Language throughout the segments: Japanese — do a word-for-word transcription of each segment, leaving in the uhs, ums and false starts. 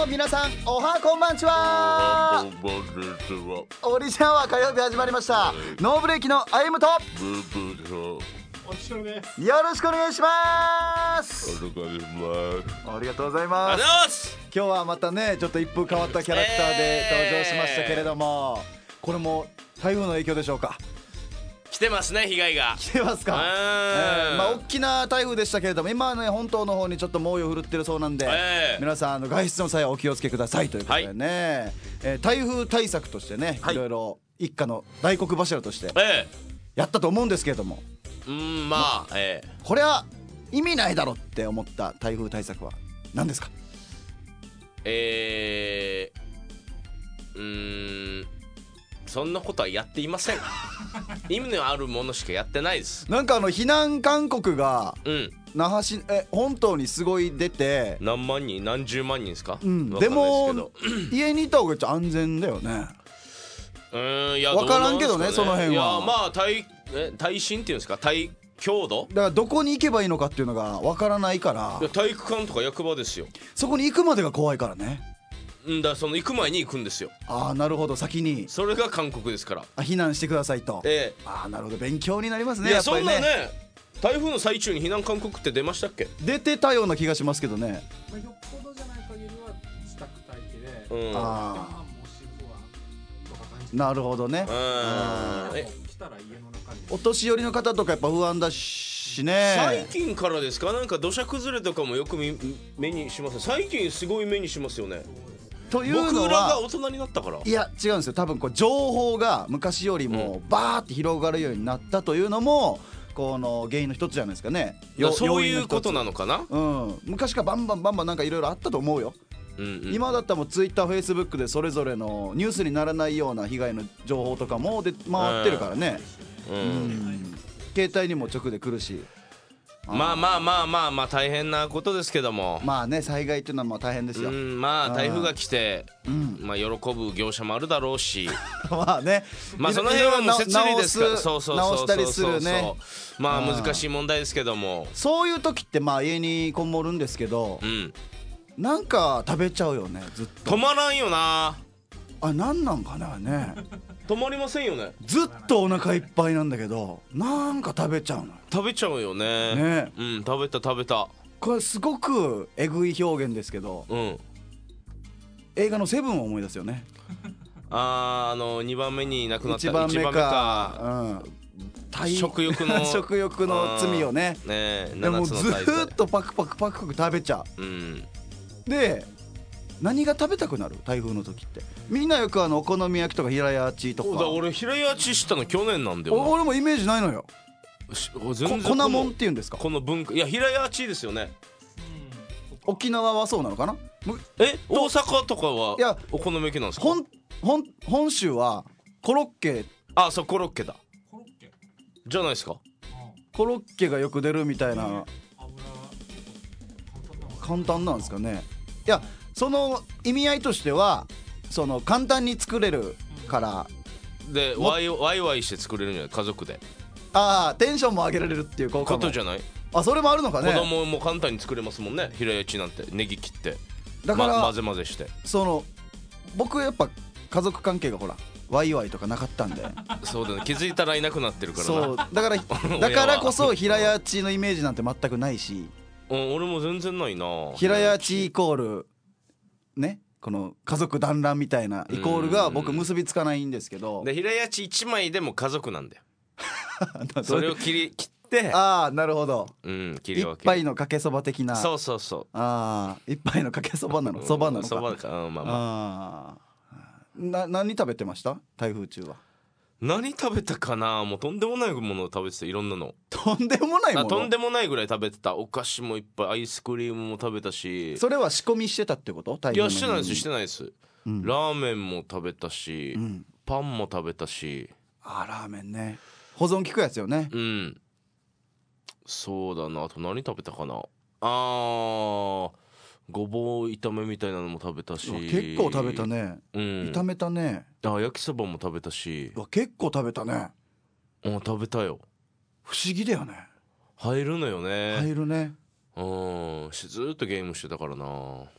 皆さんおはこんばんちは。オリジンは火曜日始まりました。ノーブレーキの歩むとよろしくお願いします。ありがとうございます。今日はまたねちょっと一風変わったキャラクターで登場しましたけれども、これも台風の影響でしょうか。 来てますね、被害が来てますか。えー、まあ大きな台風でしたけれども、今はね本島の方にちょっと猛威を振るってるそうなんで、えー、皆さんあの外出の際はお気をつけくださいということでね、はい、えー、台風対策としてね、はい、いろいろ一家の大黒柱としてやったと思うんですけれども、 うーんまあ、えー、 これは意味ないだろって思った台風対策は何ですか。 えー、うーんそんなことはやっていません意味のあるものしかやってないです。 なんかあの避難勧告が、うん、那覇市え本島にすごい出て、 何万人何十万人ですか、 うん、でも家にいた方が安全だよね。 うーんいや分からんけど ね, ねその辺は。いやまあ耐え耐震っていうんですか、耐強度だからどこに行けばいいのかっていうのが分からないから。 いや体育館とか役場ですよ。 そこに行くまでが怖いからね。 んだその行く前に行くんですよ。 ああなるほど、先にそれが勧告ですから。 あ避難してくださいと。 ええ、 ああなるほど、勉強になりますね。 いややっぱりね、 そんなね台風の最中に避難勧告って出ましたっけ。 出てたような気がしますけどね、 まあ、よっぽどじゃない限りは自宅待機で、うん、 ああなるほどね。うんえ来たら家の中にお年寄りの方とかやっぱ不安だしね。 最近からですか。なんか土砂崩れとかもよく目にします。最近すごい目にしますよね。というのは僕らが大人になったから。 いや違うんですよ。多分こう情報が昔よりもバーって広がるようになったというのもこの原因の一つじゃないですかね。 そういうことなのかな。 うん、昔からバンバンバンバンなんかいろいろあったと思うよ。うんうん、今だったらもうツイッター、フェイスブックでそれぞれのニュースにならないような被害の情報とかもで回ってるからね、うんうん、携帯にも直で来るし、 まあまあまあまあまあ大変なことですけども、 まあね災害っていうのはまあ大変ですよ。 うん、まあ台風が来て、うん、まあ喜ぶ業者もあるだろうしまあね、 まあその辺はもう設理ですから、 そうそうそう直したりするね。 まあ難しい問題ですけども、 そういう時ってまあ家にこもるんですけど、うん、なんか食べちゃうよねずっと。 止まらんよなあ、なんなんかなね止まりませんよね。 ずっとお腹いっぱいなんだけどなんか食べちゃうの。 食べちゃうよ ね, ねうん食べた食べた。 これすごくえぐい表現ですけど、うん、映画のセブンを思い出すよね。 あーあのにばんめに亡くなったいちばんめか、うん、 食欲の食欲の罪をね。 ねでもずっとパクパクパクパク食べちゃう、うん、で何が食べたくなる台風の時って。みんなよくあのお好み焼きとか平屋チとか。 だ俺平屋チしたの去年なんだよな。 俺もイメージないのよ。 全然粉もんっていうんですかこの文化。いや平屋チですよね、 うん、沖縄はそうなのかな。 え大阪とかはいやお好み焼きなんですか。 本, 本, 本州はコロッケ。 あそうコロッケだ。コロッケじゃないですか。 コロッケがよく出るみたいな。簡単なんですかね。いやその意味合いとしてはその簡単に作れるからでワイワイワイして作れるんじゃない家族で。 ああテンションも上げられるっていう効果もことじゃない。 あそれもあるのかね。 子供も簡単に作れますもんね。平屋ちなんてネギ切ってだから、 ま、混ぜ混ぜして。 その僕やっぱ家族関係がほらワイワイとかなかったんでそうだね気づいたらいなくなってるからな。 そうだからだからこそ平屋ちのイメージなんて全くないし、 うん、俺も全然ないな。 平屋ちイコールねこの家族団らんみたいなイコールが僕結びつかないんですけど。 で平屋ちいちまいでも家族なんだよそれを切り切ってああなるほど、 うん、切り分け一杯のかけそば的な。 そうそうそう。 ああ一杯のかけそばなのそばなのか。 そばか、うん、まあまあな何食べてました台風中は。 何食べたかな。もうとんでもないものを食べてた。いろんなのとんでもないもの。 とんでもないぐらい食べてた。お菓子もいっぱいアイスクリームも食べたし。 それは仕込みしてたってこと？ いやしてないですしてないです、うん、ラーメンも食べたし、うん、パンも食べたし。 あラーメンね保存効くやつよね。 うんそうだな。あと何食べたかな。あーごぼう炒めみたいなのも食べたし。 結構食べたね、うん、炒めたね。 あ焼きそばも食べたし。 結構食べたね。 うん食べたよ。 不思議だよね。 入るのよね。 入るね。 うんずっとゲームしてたからな。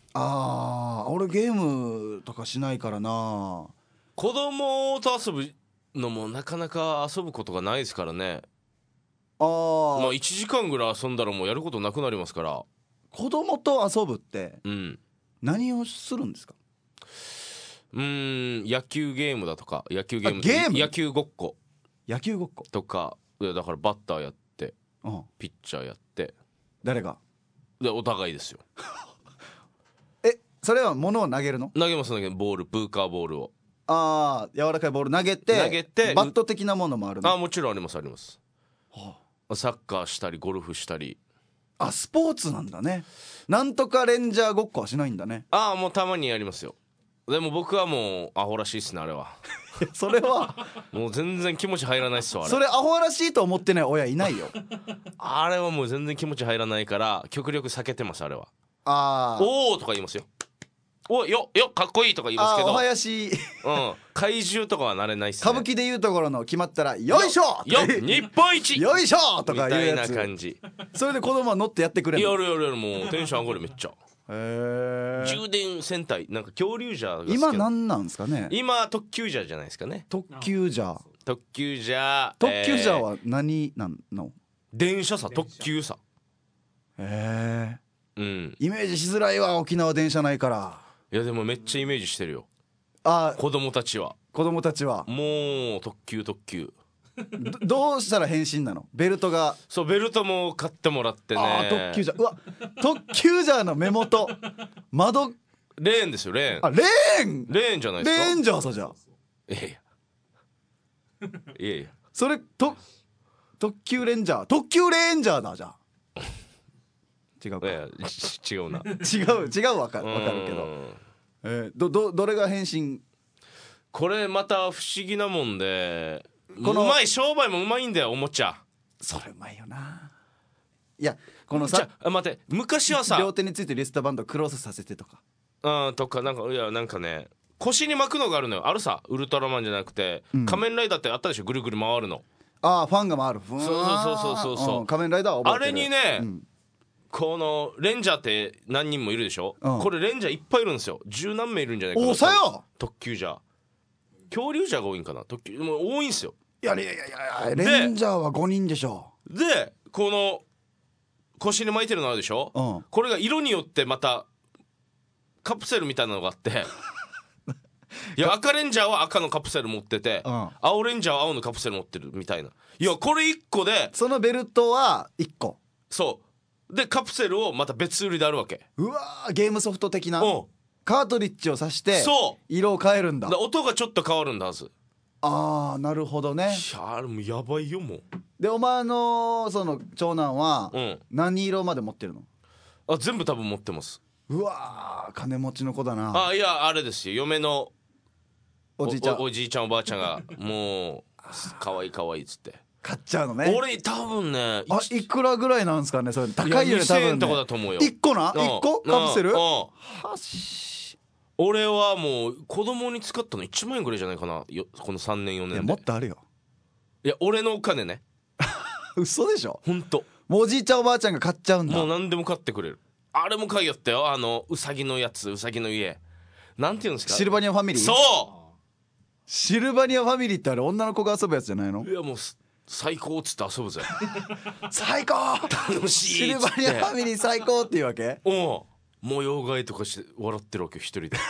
ああ俺ゲームとかしないからな。 子供と遊ぶのもなかなか遊ぶことがないですからね。 ああまあいちじかんぐらい遊んだらもうやることなくなりますから。 子供と遊ぶってうん何をするんですか？ うーん野球ゲームだとか野球ゲームゲーム野球ごっこ野球ごっことか。いやだからバッターやってうんピッチャーやって誰がでお互いですよ。 えそれは物を投げるの？ 投げます投げボールブーカーボールをああ柔らかいボール投げて投げてバット的なものもあるの？ あもちろんありますあります、はあ、サッカーしたりゴルフしたり。 あスポーツなんだね。なんとかレンジャーごっこはしないんだね。 ああもうたまにやりますよ。でも僕はもうアホらしいっすねあれは。 それはもう全然気持ち入らないっすわあれ。 それアホらしいと思ってない親いないよ。 あれはもう全然気持ち入らないから極力避けてますあれは。 ああおーとか言いますよ。およよかっこいいとか言いますけど。 あお囃子うん怪獣とかはなれないっすね。 歌舞伎でいうところの決まったらよいしょよ日本一よいしょとみたいなかいうやつ。 感じ。 それで子供は乗ってやってくれるの？ やるやるやるもうテンション上がるめっちゃ。 へえ。 充電戦隊なんか恐竜じゃが好きな今なんなんですかね？ 今特急ジャーじゃないですかね。 特急ジャー特急ジャー特急ジャーえーは何なんの？ 電車さ特急さ。 へえうんイメージしづらいわ沖縄電車ないから。 いやでもめっちゃイメージしてるよあ子供たちは。 子供たちはもう特急特急どどうしたら変身なの？ベルトがそうベルトも買ってもらってね。 あ特急ジャーうわ特急ジャーの目元窓レーンですよレーン。 あレーンレーンじゃないですか。 レーンジャーさじゃあいやいやいやいやそれと特急レンジャー特急レンジャーだじゃあ違うかいや違うな。 違う違うわかるわかるけど、えー、どどどれが変身？ これまた不思議なもんでこのうまい商売もうまいんだよおもちゃ。 それうまいよないやこのじゃさあ待って昔はさ両手についてるリストバンドクロスさせてとかうんとかなんかいやなんかね腰に巻くのがあるのよ。あるさウルトラマンじゃなくて、うん、仮面ライダーってあったでしょぐるぐる回るの。 ああファンが回るそうそうそうそうそう、 うん、仮面ライダーは覚えてる。 あれにね、 うん、 このレンジャーって何人もいるでしょ、うん、これレンジャーいっぱいいるんですよ。十何名いるんじゃないかな。 おさよ特急じゃ恐竜じゃが多いんかな。特急もう多いんすよ。 いやいやいやいやレンジャーはごにんでしょ。 でこの腰に巻いてるのあるでしょ、うん、これが色によってまたカプセルみたいなのがあっていや赤レンジャーは赤のカプセル持ってて、うん、青レンジャーは青のカプセル持ってるみたいな。いやこれいっこでそのベルトはいっこそうでカプセルをまた別売りであるわけ。 うわーゲームソフト的な、 うん、 カートリッジを挿して色を変えるんだ。 だ音がちょっと変わるんだはず。 あーなるほどね。 いやあれもやばいよもう。 でお前のその長男は何色まで持ってるの？ あ全部多分持ってます。 うわー金持ちの子だな。 あいやあれですよ嫁のおじいちゃんお, おじいちゃんおばあちゃんがもうかわいいかわいいっつって買っちゃうのね。 俺多分ねあいくらぐらいなんですかねそれ。高いよね多分ね。にせんえんとかだと思うよ。 いっこな、うん、いっこカプセル、うんうん、はし俺はもう子供に使ったのいちまんえんぐらいじゃないかなよこのさんねんよねんで。いやもっとあるよ。 いや俺のお金ね嘘でしょ。 ほんともうおじいちゃんおばあちゃんが買っちゃうんだ。 もう何でも買ってくれる。あれも買いよったよあのうさぎのやつうさぎの家なんていうんですかシルバニアファミリー。 そうシルバニアファミリーってあれ女の子が遊ぶやつじゃないの？ いやもう最高っつって遊ぶぜ最高楽しいっつってシルバニアファミリー最高っていうわけ。 お模様替えとかして笑ってるわけよ一人で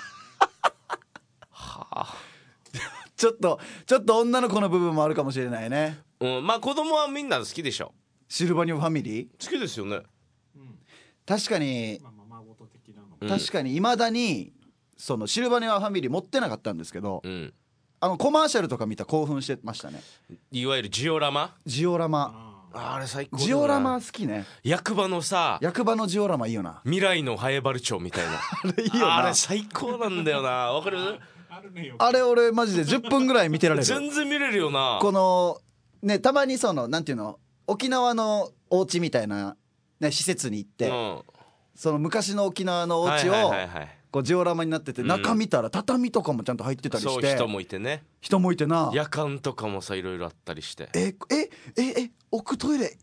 はあちょっとちょっと女の子の部分もあるかもしれないね。 うんまあ子供はみんな好きでしょ。 シルバニアファミリー好きですよね、 うん、 確かに、 まあ、ままごと的なの、 うん、確かにいまだにそのシルバニアファミリー持ってなかったんですけど、 うん、 あのコマーシャルとか見た興奮してましたね。 いわゆるジオラマジオラマあ, あれ最高だな。 ジオラマ好きね。 役場のさ役場のジオラマいいよな。 未来のハエバル町みたいなあれいいよな。 あれ最高なんだよなわかるあるねよあれ俺マジでじゅっぷんぐらい見てられる全然見れるよな。 このねたまにそのなんていうの沖縄のお家みたいな、ね、施設に行って、うん、その昔の沖縄のお家を、はいはいはいはい、こうジオラマになってて、うん、中見たら畳とかもちゃんと入ってたりして。 そう人もいてね人もいてな。 夜間とかもさいろいろあったりしてええええ奥トイレ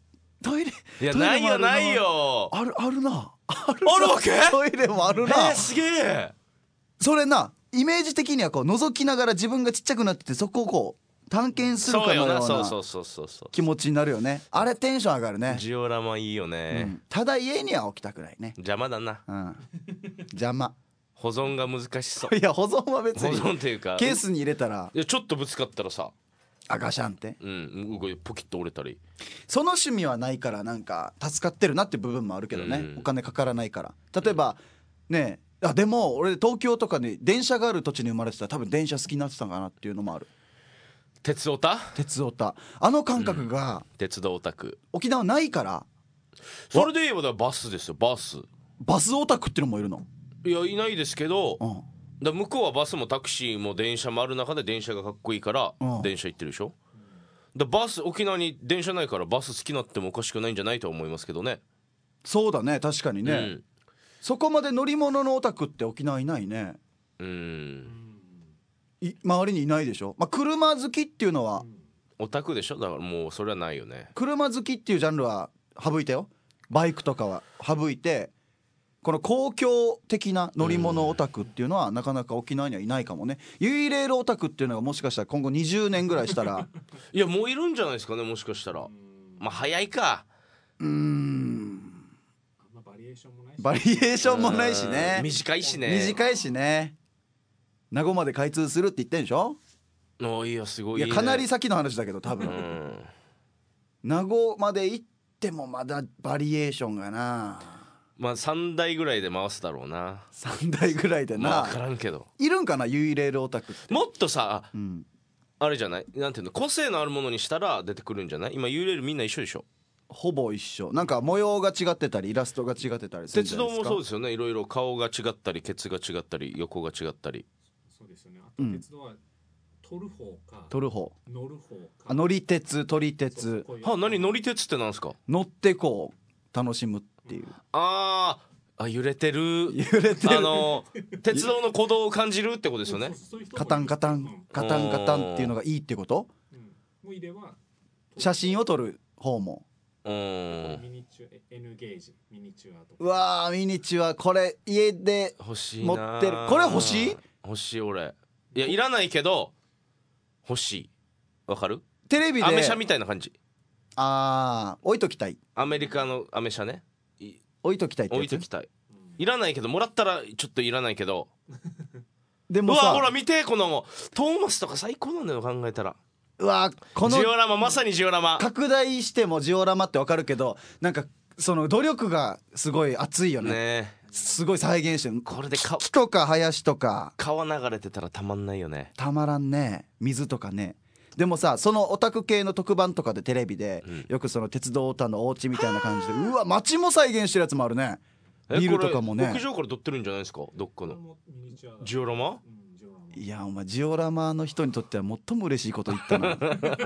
トイレいやないよないよあるあるなあるあるわけトイレもあるな、 えー、すげえそれなイメージ的にはこう覗きながら自分がちっちゃくなっててそこをこう探検するかのような気持ちになるよね。あれテンション上がるね。 ジオラマいいよね、うん、 ただ家には置きたくないね。 邪魔だな、 うん、邪魔保存が難しそう。 いや保存は別に保存っていうかケースに入れたらいやちょっとぶつかったらさあガシャンって、 うん、ポキッと折れたり。 その趣味はないからなんか助かってるなって部分もあるけどね、うん、お金かからないから。例えばねえあでも俺東京とかに電車がある土地に生まれてたら多分電車好きになってたかなっていうのもある。 鉄オタ鉄オタあの感覚が、うん、 鉄道オタク沖縄ないから。 それで言えばバスですよ。バスバスオタクっていうのもいるの。 いやいないですけど、うん、だ向こうはバスもタクシーも電車もある中で電車がかっこいいから電車行ってるでしょ。だバス沖縄に電車ないからバス好きになってもおかしくないんじゃないとは思いますけどね。 そうだね確かにね、うん、そこまで乗り物のオタクって沖縄いないね。 うんい周りにいないでしょ、まあ、車好きっていうのはオタクでしょ。だからもうそれはないよね。 車好きっていうジャンルは省いたよ。バイクとかは省いてこの公共的な乗り物オタクっていうのはなかなか沖縄にはいないかもね。ユイレールオタクっていうのがもしかしたら今後にじゅうねんぐらいしたらいやもういるんじゃないですかねもしかしたら。まあ早いか。 うーんバリエーションもないしバリエーションもないしね。 短いしね短いしね。名護まで開通するって言ってんでしょ。 おいやすごい、ね、 いやかなり先の話だけど多分名護まで行ってもまだバリエーションがなまあさんだいぐらいで回すだろうな。 さんだいぐらいでな、 まあ、分からんけどいるんかなユイレールオタクって。 もっとさ、 うん、 あれじゃないなんていうの個性のあるものにしたら出てくるんじゃない。今ユイレールみんな一緒でしょ。 ほぼ一緒。なんか模様が違ってたりイラストが違ってたりするんじゃないですか。 鉄道もそうですよね。いろいろ顔が違ったりケツが違ったり横が違ったり。 そうですよね。あと鉄道は取る方か取る方乗る方か。 あ乗り鉄取り鉄は何乗り鉄ってなんですか。 乗ってこう楽しむっていう。 あーあ揺れてる揺れてるあの鉄道の鼓動を感じるってことですよね。 カタンカタンカタンカタンっていうのがいいってこと、 うん、もういれば写真を撮る方もうんミニチュア N ゲージミニチュアとか。 うわーミニチュアこれ家で欲しい持ってる。これ欲しい欲しい俺。いやいらないけど欲しい。わかる。 テレビでアメ車みたいな感じ。 あー置いときたい。 アメリカのアメ車ね。 置いときたいってやつ。 置いときたい。いらないけどもらったらちょっといらないけどでもさうわほら見てこのトーマスとか最高なんだよ考えたら。 うわこのジオラマまさにジオラマ拡大してもジオラマってわかるけどなんかその努力がすごい熱いよね。 ねすごい再現してる。 これでか木とか林とか川流れてたらたまんないよね。 たまらんね。水とかね。でもさそのオタク系の特番とかでテレビで、うん、よくその鉄道オタのお家みたいな感じでうわ街も再現してるやつもあるね。ビルとかもね屋上から撮ってるんじゃないですかどっかのジオラマ。 いやお前ジオラマの人にとっては最も嬉しいこと言ったな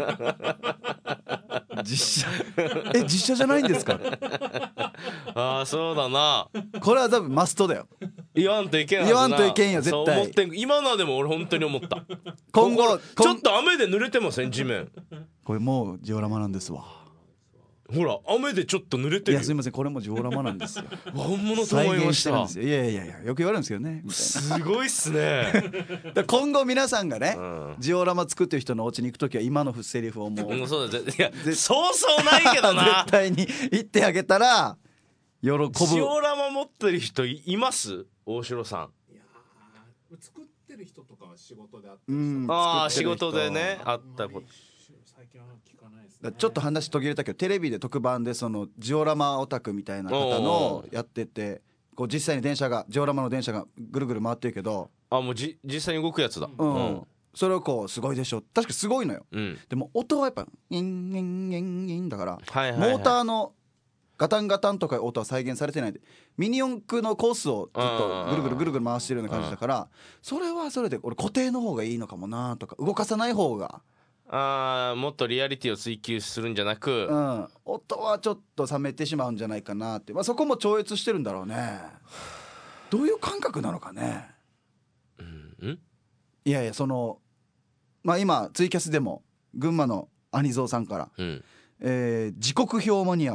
実写え実写じゃないんですか。 ああそうだな。 これは多分マストだよ。 言わんといけんはずな。言わんといけんよ絶対。 そう思ってん今のはでも俺本当に思った今後ちょっと雨で濡れてません地面。 これもうジオラマなんですわ。 ほら雨でちょっと濡れてる。 いやすみませんこれもジオラマなんですよ本物と思いました。 いやいやいやよく言われるんですけどねみたいな。 すごいっすねだ今後皆さんがね、 うん、 ジオラマ作ってる人のお家に行くときは今のセリフをもう、 うん、そうだいやそうそうないけどな絶対に言ってあげたら喜ぶ。 ジオラマ持ってる人います大城さん。 いや作ってる人とかは仕事であったり、うん、 ああ仕事でねあったこと最近は聞かないですね。 ちょっと話途切れたけどテレビで特番でそのジオラマオタクみたいな方のやっててこう実際に電車がジオラマの電車がぐるぐる回ってるけどあもうじ実際に動くやつだ、 うんうん、それをこうすごいでしょ確かすごいのよ、 うん、 でも音はやっぱインインインインだから、 はいはいはい、 モーターのガタンガタンとか音は再現されてないでミニ四駆のコースをずっとぐるぐるぐるぐる回してるような感じだからそれはそれで俺固定の方がいいのかもなとか動かさない方があもっとリアリティを追求するんじゃなく、 うん、音はちょっと冷めてしまうんじゃないかなって、まあ、そこも超越してるんだろうね。どういう感覚なのかね、 うん、んいやいやそのまあ今ツイキャスでも群馬のアニゾーさんから、 うんえー、時刻表マニア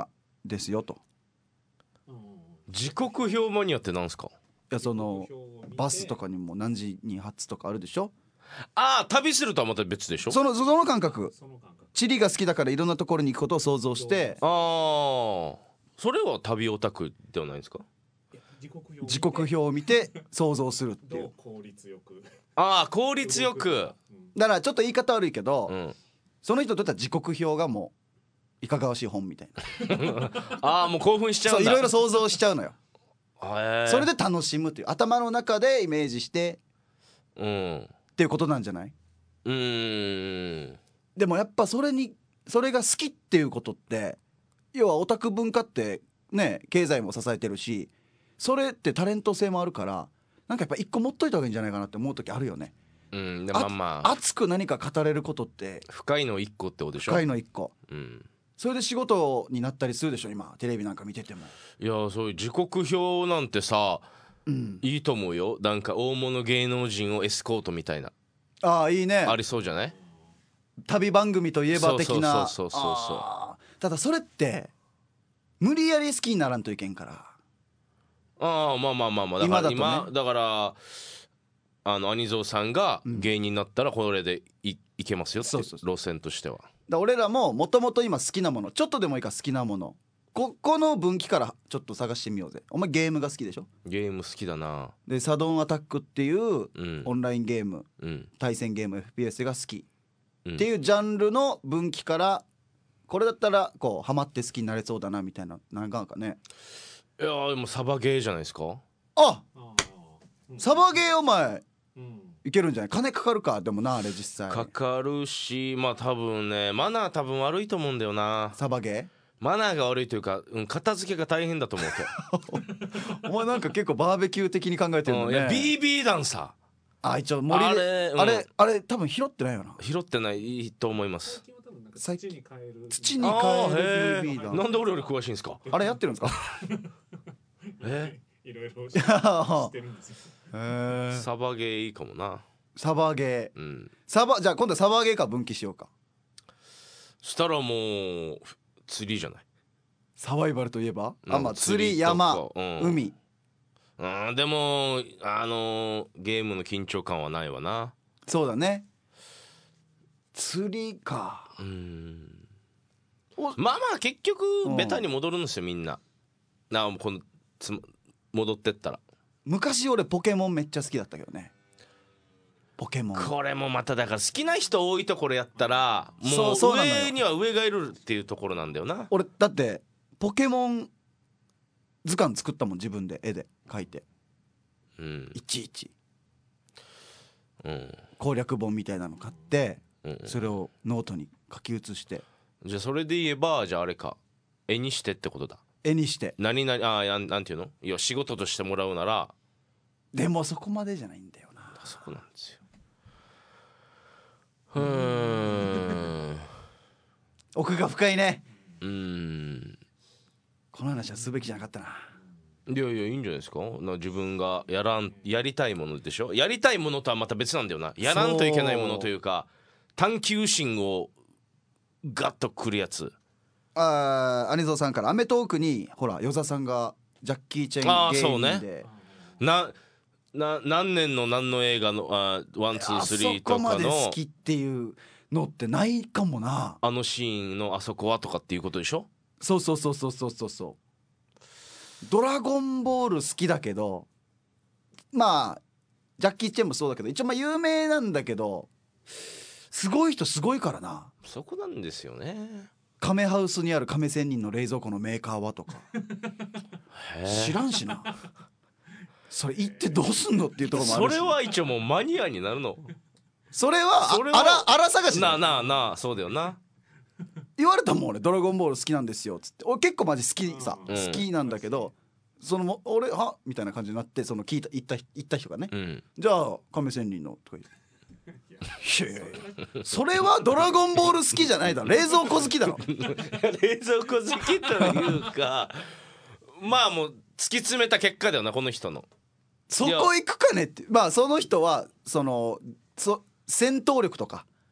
ですよと。 時刻表マニアってなんですか？ いやそのバスとかにも何時に発とかあるでしょ。 ああ旅するとはまた別でしょ。 そのその感覚。地理が好きだからいろんなところに行くことを想像して。 ああそれは旅オタクではないですか？ 時刻表を見て想像するっていう。 効率よく。ああ効率よく。 だからちょっと言い方悪いけど、 うん、 その人にとっては時刻表がもういかがわしい本みたいなああもう興奮しちゃうんだ。 そういろいろ想像しちゃうのよ。 へそれで楽しむという頭の中でイメージして、 うん、 っていうことなんじゃない？ うーんでもやっぱそれにそれが好きっていうことって要はオタク文化ってね経済も支えてるしそれってタレント性もあるからなんかやっぱ一個持っといた方がいいんじゃないかなって思う時あるよね。 うん、でまあまあ熱く何か語れることって深いの一個ってことでしょ。 深いの一個、 うん、 それで仕事になったりするでしょ今テレビなんか見てても。 いやそういう時刻表なんてさ、うん、いいと思うよ。なんか大物芸能人をエスコートみたいな。 ああいいね。ありそうじゃない？ 旅番組といえば的な。 そうそうそうそうそう。 ただそれって無理やり好きにならんといけんから。 ああまあまあまあまあだから 今, だ, 今だからあの兄蔵さんが芸人になったらこれで い,、うん、いけますよって路線としては。 だ俺らももともと今好きなものちょっとでもいいから好きなものここの分岐からちょっと探してみようぜ。お前ゲームが好きでしょ。 ゲーム好きだな。 でサドンアタックっていう、うん、オンラインゲーム、 うん、 対戦ゲーム エフピーエス が好き、うん、っていうジャンルの分岐からこれだったらこうハマって好きになれそうだなみたいななんかね。 いやでもサバゲーじゃないですか。 あサバゲーお前、うん、いけるんじゃない？金かかるか。でもなあれ実際かかるしまあ多分ねマナー多分悪いと思うんだよな。 サバゲーマナーが悪いというか、うん、片付けが大変だと思うけお前なんか結構バーベキュー的に考えてるのね、うん、いやビービー 弾さあ一応森であれ、うん、あれあれ多分拾ってないよな。 拾ってないと思います。 土に変える土に変える ビービー 弾なんで俺より詳しいんですか？ あれやってるんですか？ えいろいろしてるんですよ。 へサバゲーいいかもな。 サバゲー、 うん、 サバじゃあ今度はサバゲーか分岐しようか。 したらもう釣りじゃない？ サバイバルといえば、 うん、 あまあ釣り山、うん、海、 うん、でもあのー、ゲームの緊張感はないわな。 そうだね釣りか。 うんまあまあ結局ベタに戻るんですよみんな。なこのつ戻ってったら。 昔俺ポケモンめっちゃ好きだったけどね。ポケモンこれもまただから好きな人多いところやったらもう上には上がいるっていうところなんだよな。 俺だってポケモン図鑑作ったもん自分で絵で描いて、うん、いちいち、うん、攻略本みたいなの買って、うん、それをノートに書き写して。 じゃあそれで言えばじゃああれか絵にしてってことだ。 絵にして何々あやんなんていうのいや仕事としてもらうならでもそこまでじゃないんだよな。 そこなんですよ。うーん奥が深いね。 うーんこの話はすべきじゃなかったな。 いやいやいいんじゃないですか。な自分がやらんやりたいものでしょ。やりたいものとはまた別なんだよな。やらんといけないものというか探求心をガッとくるやつ。 あ兄蔵さんからアメトーークにほら与座さんがジャッキー・チェン芸人であそうねなな何年の何の映画のあワンツースリーとかのあそこまで好きっていうのってないかもな。 あのシーンのあそこはとかっていうことでしょ。 そうそうそうそうそうそうそう。ドラゴンボール好きだけどまあジャッキー・チェンもそうだけど一応まあ有名なんだけどすごい人すごいからな。 そこなんですよね。 カメハウスにある亀仙人の冷蔵庫のメーカーはとか知らんしな。それ言ってどうすんのっていうところもあるし。 それは一応もうマニアになるの。 それはそれはあらあら探しなあなあなあそうだよな。 言われたもん俺ドラゴンボール好きなんですよっつって俺結構マジ好きさ、うん、好きなんだけどその俺はみたいな感じになってその聞いた言った言った人がね、うん、じゃあ亀仙人のとか言っていやいやいやそれはドラゴンボール好きじゃないだろ冷蔵庫好きだろ冷蔵庫好きというかまあもう突き詰めた結果だよなこの人の。 そこ行くかねってまあその人はそのそ戦闘力とか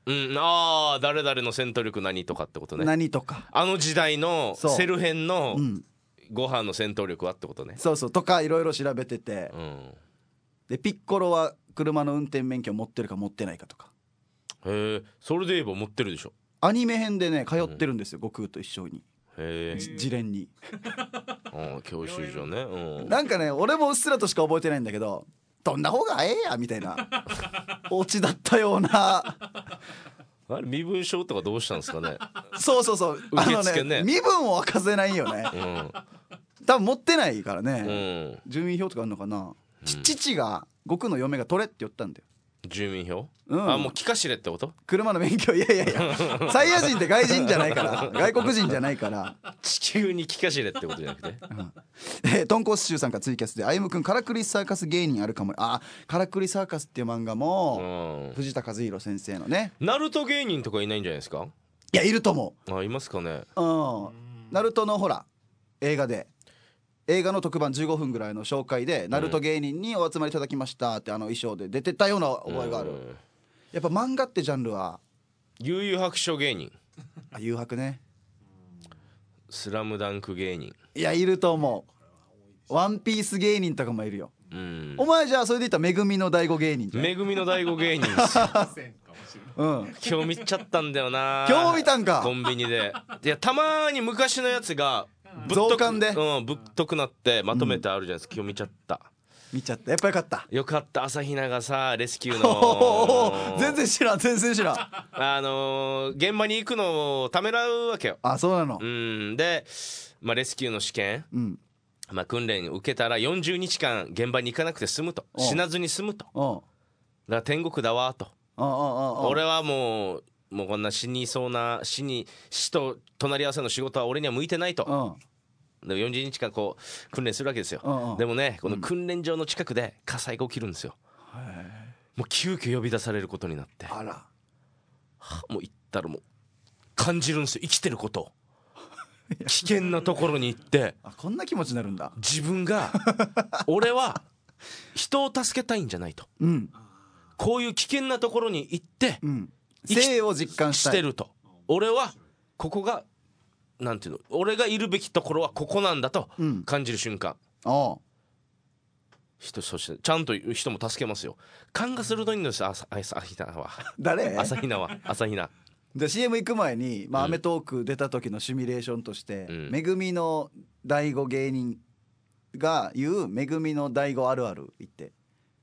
うん、ああ誰々の戦闘力何とかってことね。 何とかあの時代のセル編のうんご飯の戦闘力はってことね。 そうそうとかいろいろ調べてて、 うん、 でピッコロは車の運転免許持ってるか持ってないかとか。 へえ、それで言えば持ってるでしょ。 アニメ編でね通ってるんですよ、うん、悟空と一緒に。 へえ、 自練にああ教習所ね、うん、 なんかね俺もうっすらとしか覚えてないんだけど、どんな方がええやみたいなオチだったようなあれ身分証とかどうしたんですかね。 そうそうそう、あの受付ねね身分を明かせないよね、 うん、 多分持ってないからね、 うん、 住民票とかあるのかな、 うん、 父が悟空の嫁が取れって言ったんだよ。 住民票、 うん、 あもう聞かしれってこと。 車の免許いやいやいやサイヤ人って外人じゃないから外国人じゃないから地球に聞かしれってことじゃなくて、 うんえー、トンコスシュウさんからツイキャスで歩夢君からくりサーカス芸人あるかも。あからくりサーカスっていう漫画も、うん、藤田和弘先生のね。 ナルト芸人とかいないんじゃないですか。 いやいると思う。あいますかね。 うんナルトのほら映画で映画の特番じゅうごふんぐらいの紹介で、うん、ナルト芸人にお集まりいただきましたってあの衣装で出てたような覚えがある、うん、やっぱ漫画ってジャンルは悠々白書芸人。 あ誘白ね。 スラムダンク芸人いやいると思う。ワンピース芸人とかもいるよ、うん、お前じゃあそれで言ったらめぐみの大悟芸人じゃん。 めぐみの大悟芸人ですようん、今日見ちゃったんだよな。 今日見たんか。 コンビニでいやたまに昔のやつがぶっ増刊で、 うん、ぶっとくなってまとめてあるじゃないですか、うん、今日見ちゃった見ちゃったやっぱよかった。 よかった。朝比奈がさレスキューの全然知らん全然知らんあのー、現場に行くのをためらうわけよ。 あそうなの。 うんで、まあ、レスキューの試験、うんまあ、訓練受けたらよんじゅうにちかん現場に行かなくて済むと、死なずに済むと、だから天国だわと。俺はもうもうこんな死にそうな死に死と隣り合わせの仕事は俺には向いてないと。でよんじゅうにちかんこう訓練するわけですよ、うんうん、でもねこの訓練場の近くで火災が起きるんですよ、うん、もう急遽呼び出されることになって、 あら、 はもう行ったらもう感じるんですよ生きてること危険なところに行ってあこんな気持ちになるんだ。 自分が俺は人を助けたいんじゃないと、うん、こういう危険なところに行って、うん、 生を実感したいしてると。俺はここがなんていうの俺がいるべきところはここなんだと感じる瞬間、うん、人そしてちゃんと人も助けますよ。勘が鋭いんですよ朝日奈は。 誰朝日奈は朝日奈で シーエム 行く前に、まあ、アメトーク出た時のシミュレーションとして、うん、めぐみの大悟芸人が言うめぐみの大悟あるある言って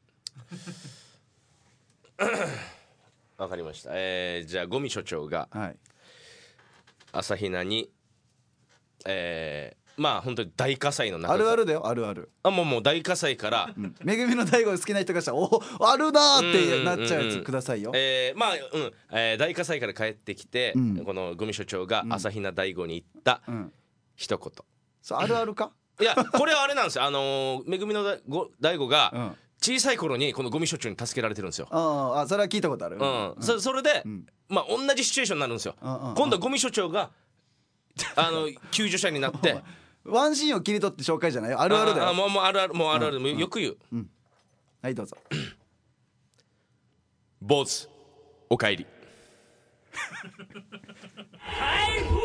わかりました、えー、じゃあゴミ所長が、はい、朝比奈にえー、まあ本当に大火災の中あるあるだよあるあるあもうもう大火災から、うん、 めぐみの大悟好きな人がしたらおあるなーってなっちゃうやつくださいよ。 えー、まあ、うんえー、大火災から帰ってきて、うん、このゴミ所長が朝比奈大悟に言った一言、うん、 そうあるあるかいやこれはあれなんですよあのー、めぐみの大悟が、うん小さい頃にこのゴミ所長に助けられてるんですよ。 ああそれは聞いたことある、 うんうん、そ, それで、うん、まあ同じシチュエーションになるんですよ、うんうん、今度はゴミ所長があの救助者になってワンシーンを切り取って紹介じゃないよあるあるだよ。 ああもうもうあるあるもうあるある、うん、よく言う、うん、 はいどうぞ坊主おかえりはいふー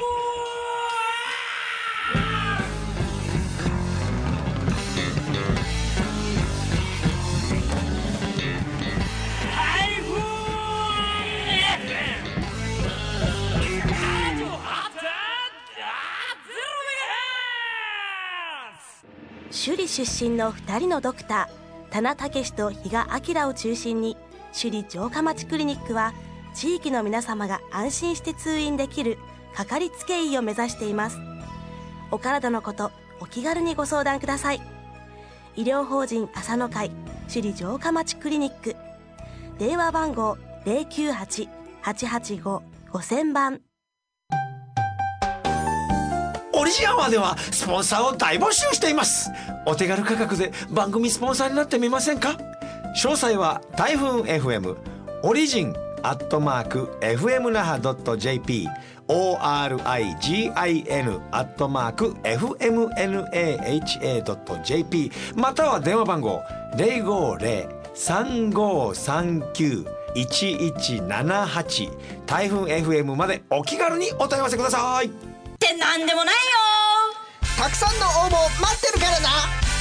首里出身のふたりのドクター田名武と比嘉明を中心に首里城下町クリニックは地域の皆様が安心して通院できるかかりつけ医を目指しています。お体のことお気軽にご相談ください。医療法人朝の会首里城下町クリニック電話番号 ゼロきゅうはち はちはちご ごせんばん。 オリジアワーではスポンサーを大募集しています。お手軽価格で番組スポンサーになってみませんか。詳細は台風 エフエム オリジンアットマーク エフエムナハドットジェーピー オーアールアイジーアイエヌ アットマーク エフエムナハドットジェーピー または電話番号 ゼロごゼロ さんごさんきゅういちいちななはち台風 エフエム までお気軽にお問い合わせください。 ってなんでもないよ。 たくさんの応募待ってるからな。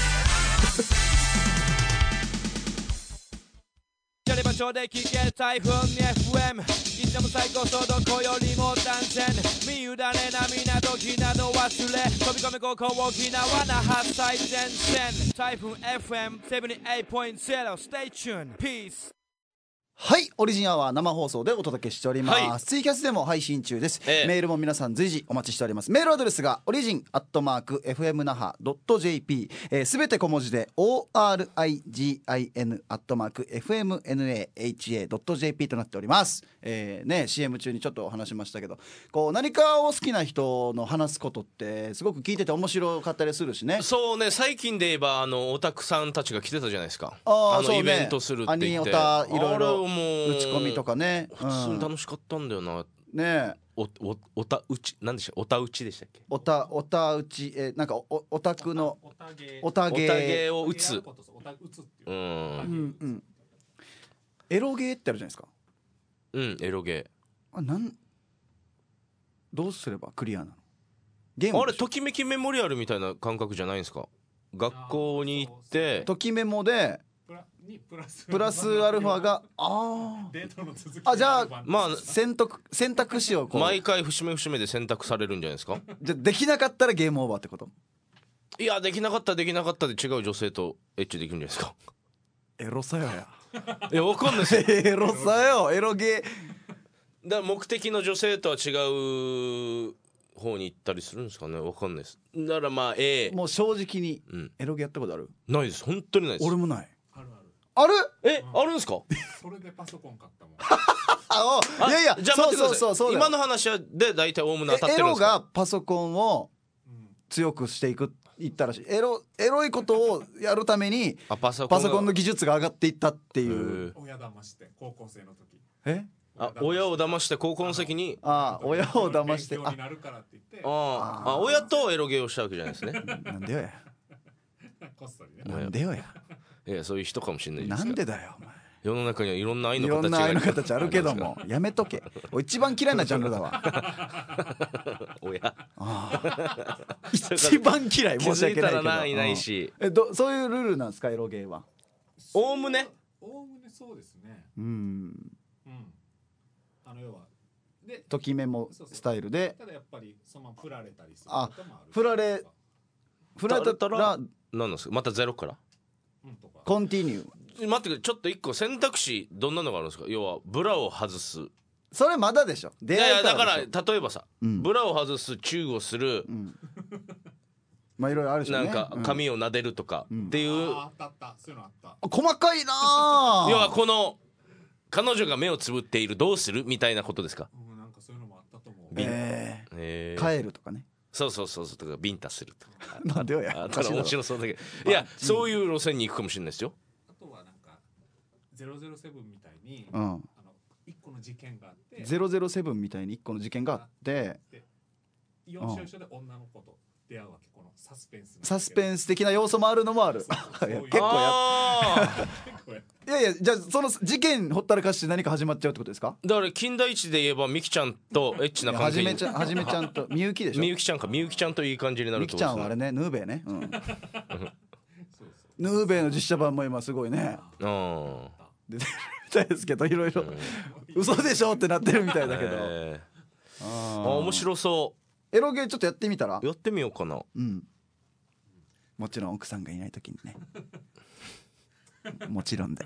やり場所で聞け台風 エフエム、 いつでも最高速度こよりも断線、身委ねな港気など忘れ飛び込めここ沖縄那覇最前線、台風 エフエムななじゅうはちてんゼロ Stay tuned Peace。 はい、オリジンアワー生放送でお届けしております、はい、ツイキャスでも配信中です、ええ、メールも皆さん随時お待ちしております。メールアドレスがオリジンアットマーク エフエム那覇 ドット ジェーピー、すべて小文字で オーアールアイジーアイエヌ アットマーク エフエムナハ ドット ジェーピー となっております、えーね、シーエム 中にちょっと話しましたけど、こう何かを好きな人の話すことってすごく聞いてて面白かったりするしね。 そうね、最近で言えばあのオタクさんたちが来てたじゃないですか。 ああのイベントするって言って、 アニオタいろいろあれも打ち込みとかね、 普通に楽しかったんだよな、 うん、ねえ、 おおおたうちなんでしょう、おたうちでしたっけ、 おたおたうち、えなんかおオタクのおたげおたげおたげを打つ、 おた打つっていう、 うんうんうん、エロゲーってあるじゃないですか。 うんエロゲー、あなんどうすればクリアなのゲーム。 あれときめきメモリアルみたいな感覚じゃないんですか。学校に行ってときメモでプラにプラスプラスアルファがあデートの続き、 あじゃあまあ選択選択肢をこう毎回節目節目で選択されるんじゃないですか。 じゃできなかったらゲームオーバーってこと。 いやできなかったできなかったで違う女性とエッチできるんじゃないですか。 エロさよやいやわかんないですよエロさよエロゲーだから目的の女性とは違う方に行ったりするんですかね、わかんないです。だからまあ A もう正直に、 うん、 エロゲやったことある？ ないです、本当にないです。 俺もない。 あるあるある？ え、 うん、 あるんですか。 それでパソコン買ったもんあおいやいやじゃあ待ってください、 そうそうそうそう今の話で大体おおむね当たってエロるんですか。 がパソコンを強くしていくいったらしい。エロエロいことをやるためにあパソコンパソコンの技術が上がっていったっていう。 親騙して高校生の時えあ親を騙して高校の席にあ親を騙して勉強になるからって言ってああ親とエロゲーをしたわけじゃないですねなんでよやこっそりねなんでよやいやそういう人かもしれないですなんでだよお前。 世の中にはいろんな愛のいろん形がな愛の形あるけどもやめとけ。一番嫌いなジャンルだわ親一番嫌い。 気申しづいたら訳ないけどないないし、 うんえどそういうルールなんですかエロゲーは。 おおむねおおむねそうですね。 うんうんあの要はでときメモスタイルで。 ただやっぱりそのまま振られたりするあこともあるし振られ振られたら何なんですかまたゼロからうんとかコンティニュー。 待ってくれちょっと一個選択肢どんなのがあるんですか。要はブラを外す。 それまだでしょ。出いやい会やだからえたらでしょ。 例えばさ、 うんブラを外すチューをする、 うんまあいろいろあるしね。 なんかうん髪を撫でるとかっていう、 ああったあったそういうのあった細かいなあ要はこの彼女が目をつぶっているどうするみたいなことですか。 うんなんかそういうのもあったと思うビンええー、帰るとかね。 そうそうそうそうとかビンタするとかなんでよや。 あただ面白そうだけどいやそういう路線に行くかもしれないですよ。 あとはなんかゼロゼロセブンみたいに、 うんあの一個の事件があってゼロゼロセブンみたいに一個の事件があってで要所要所で女の子と出会うわけ。このサスペンスサスペンス的な要素もあるのもある。 そうそういやそう結構やあ結構やいやいやじゃあその事件ほったらかして何か始まっちゃうってことですか。 ーだから金田一で言えばみきちゃんとエッチな関はじ係にめちゃんはじめちゃんとみゆきでしょ。 みゆきちゃんかみゆきちゃんといい感じになるみきちゃってことですね。 んはあれねヌーベイね、うん、 そうそうヌーベイの実写版も今すごいねうん出てるみたいですけどいろいろ嘘でしょってなってるみたいだけど、 えーああ面白そエロゲーちょっとやってみたらう。やってみようかな。 うんもちろん奥さんがいない時にねもちろんで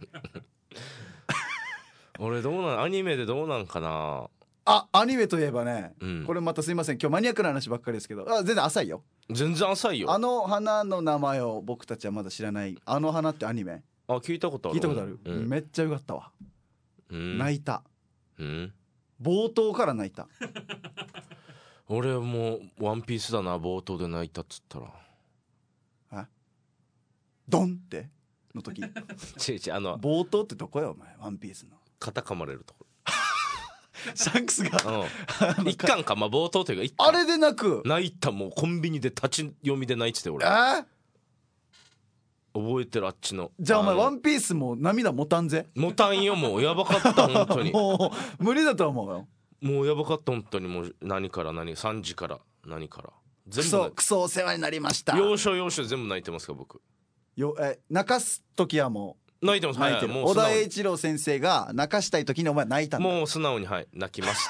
俺どうなんアニメでどうなんかな。 あアニメといえばね、 うんこれまたすいません今日マニアックな話ばっかりですけどあ全然浅いよ。 全然浅いよ。 あの花の名前を僕たちはまだ知らないあの花ってアニメあ聞いたことある。 聞いたことある、 うんめっちゃよかったわ、 うん泣いたうん冒頭から泣いた俺もうワンピースだな冒頭で泣いたっつったらあドンっての時違う違うあの冒頭ってどこよお前ワンピースの肩噛まれるとこシャンクスがろ。うん一巻かまあ冒頭というか一巻あれで泣く泣いた。もうコンビニで立ち読みで泣いてて俺。 あ覚えてるあっちの。 じゃあお前のワンピースも涙持たんぜ。 もたんよ、もうやばかった本当に。 もう無理だと思うよ。 もうやばかった本当に。もう何から何、さんじから何から全部クソクソお世話になりました。 要所要所全部泣いてますか僕。 よえ泣かす時はもう泣いてます。 泣いてる、 はい、もう小田栄一郎先生が泣かしたい時にお前泣いたんだ。 もう素直にはい泣きます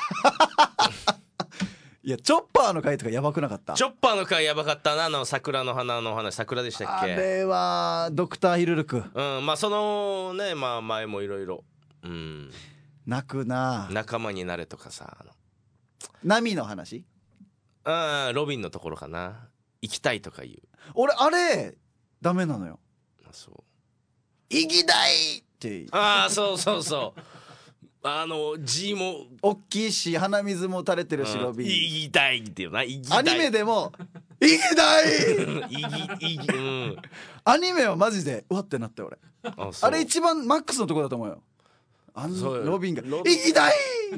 いやチョッパーの回とかやばくなかった？ チョッパーの回やばかったな。あの桜の花の話、桜でしたっけ？ あれはドクターヒルルク。 うんまあそのねまあ前もいろいろうん泣くな。 仲間になれとかさ、あのナミの話。 あーロビンのところかな、行きたいとか言う。 俺あれダメなのよ。 あそう行きたいってああそうそうそうあの G も大きいし鼻水も垂れてるし、ロビン行きたいっていうな、行きたいアニメでも行きたい行き行きうんアニメはマジでうわってなったよ俺。 あ, あれ一番マックスのところだと思うよ。あそうよのロビンが行ロビンきたい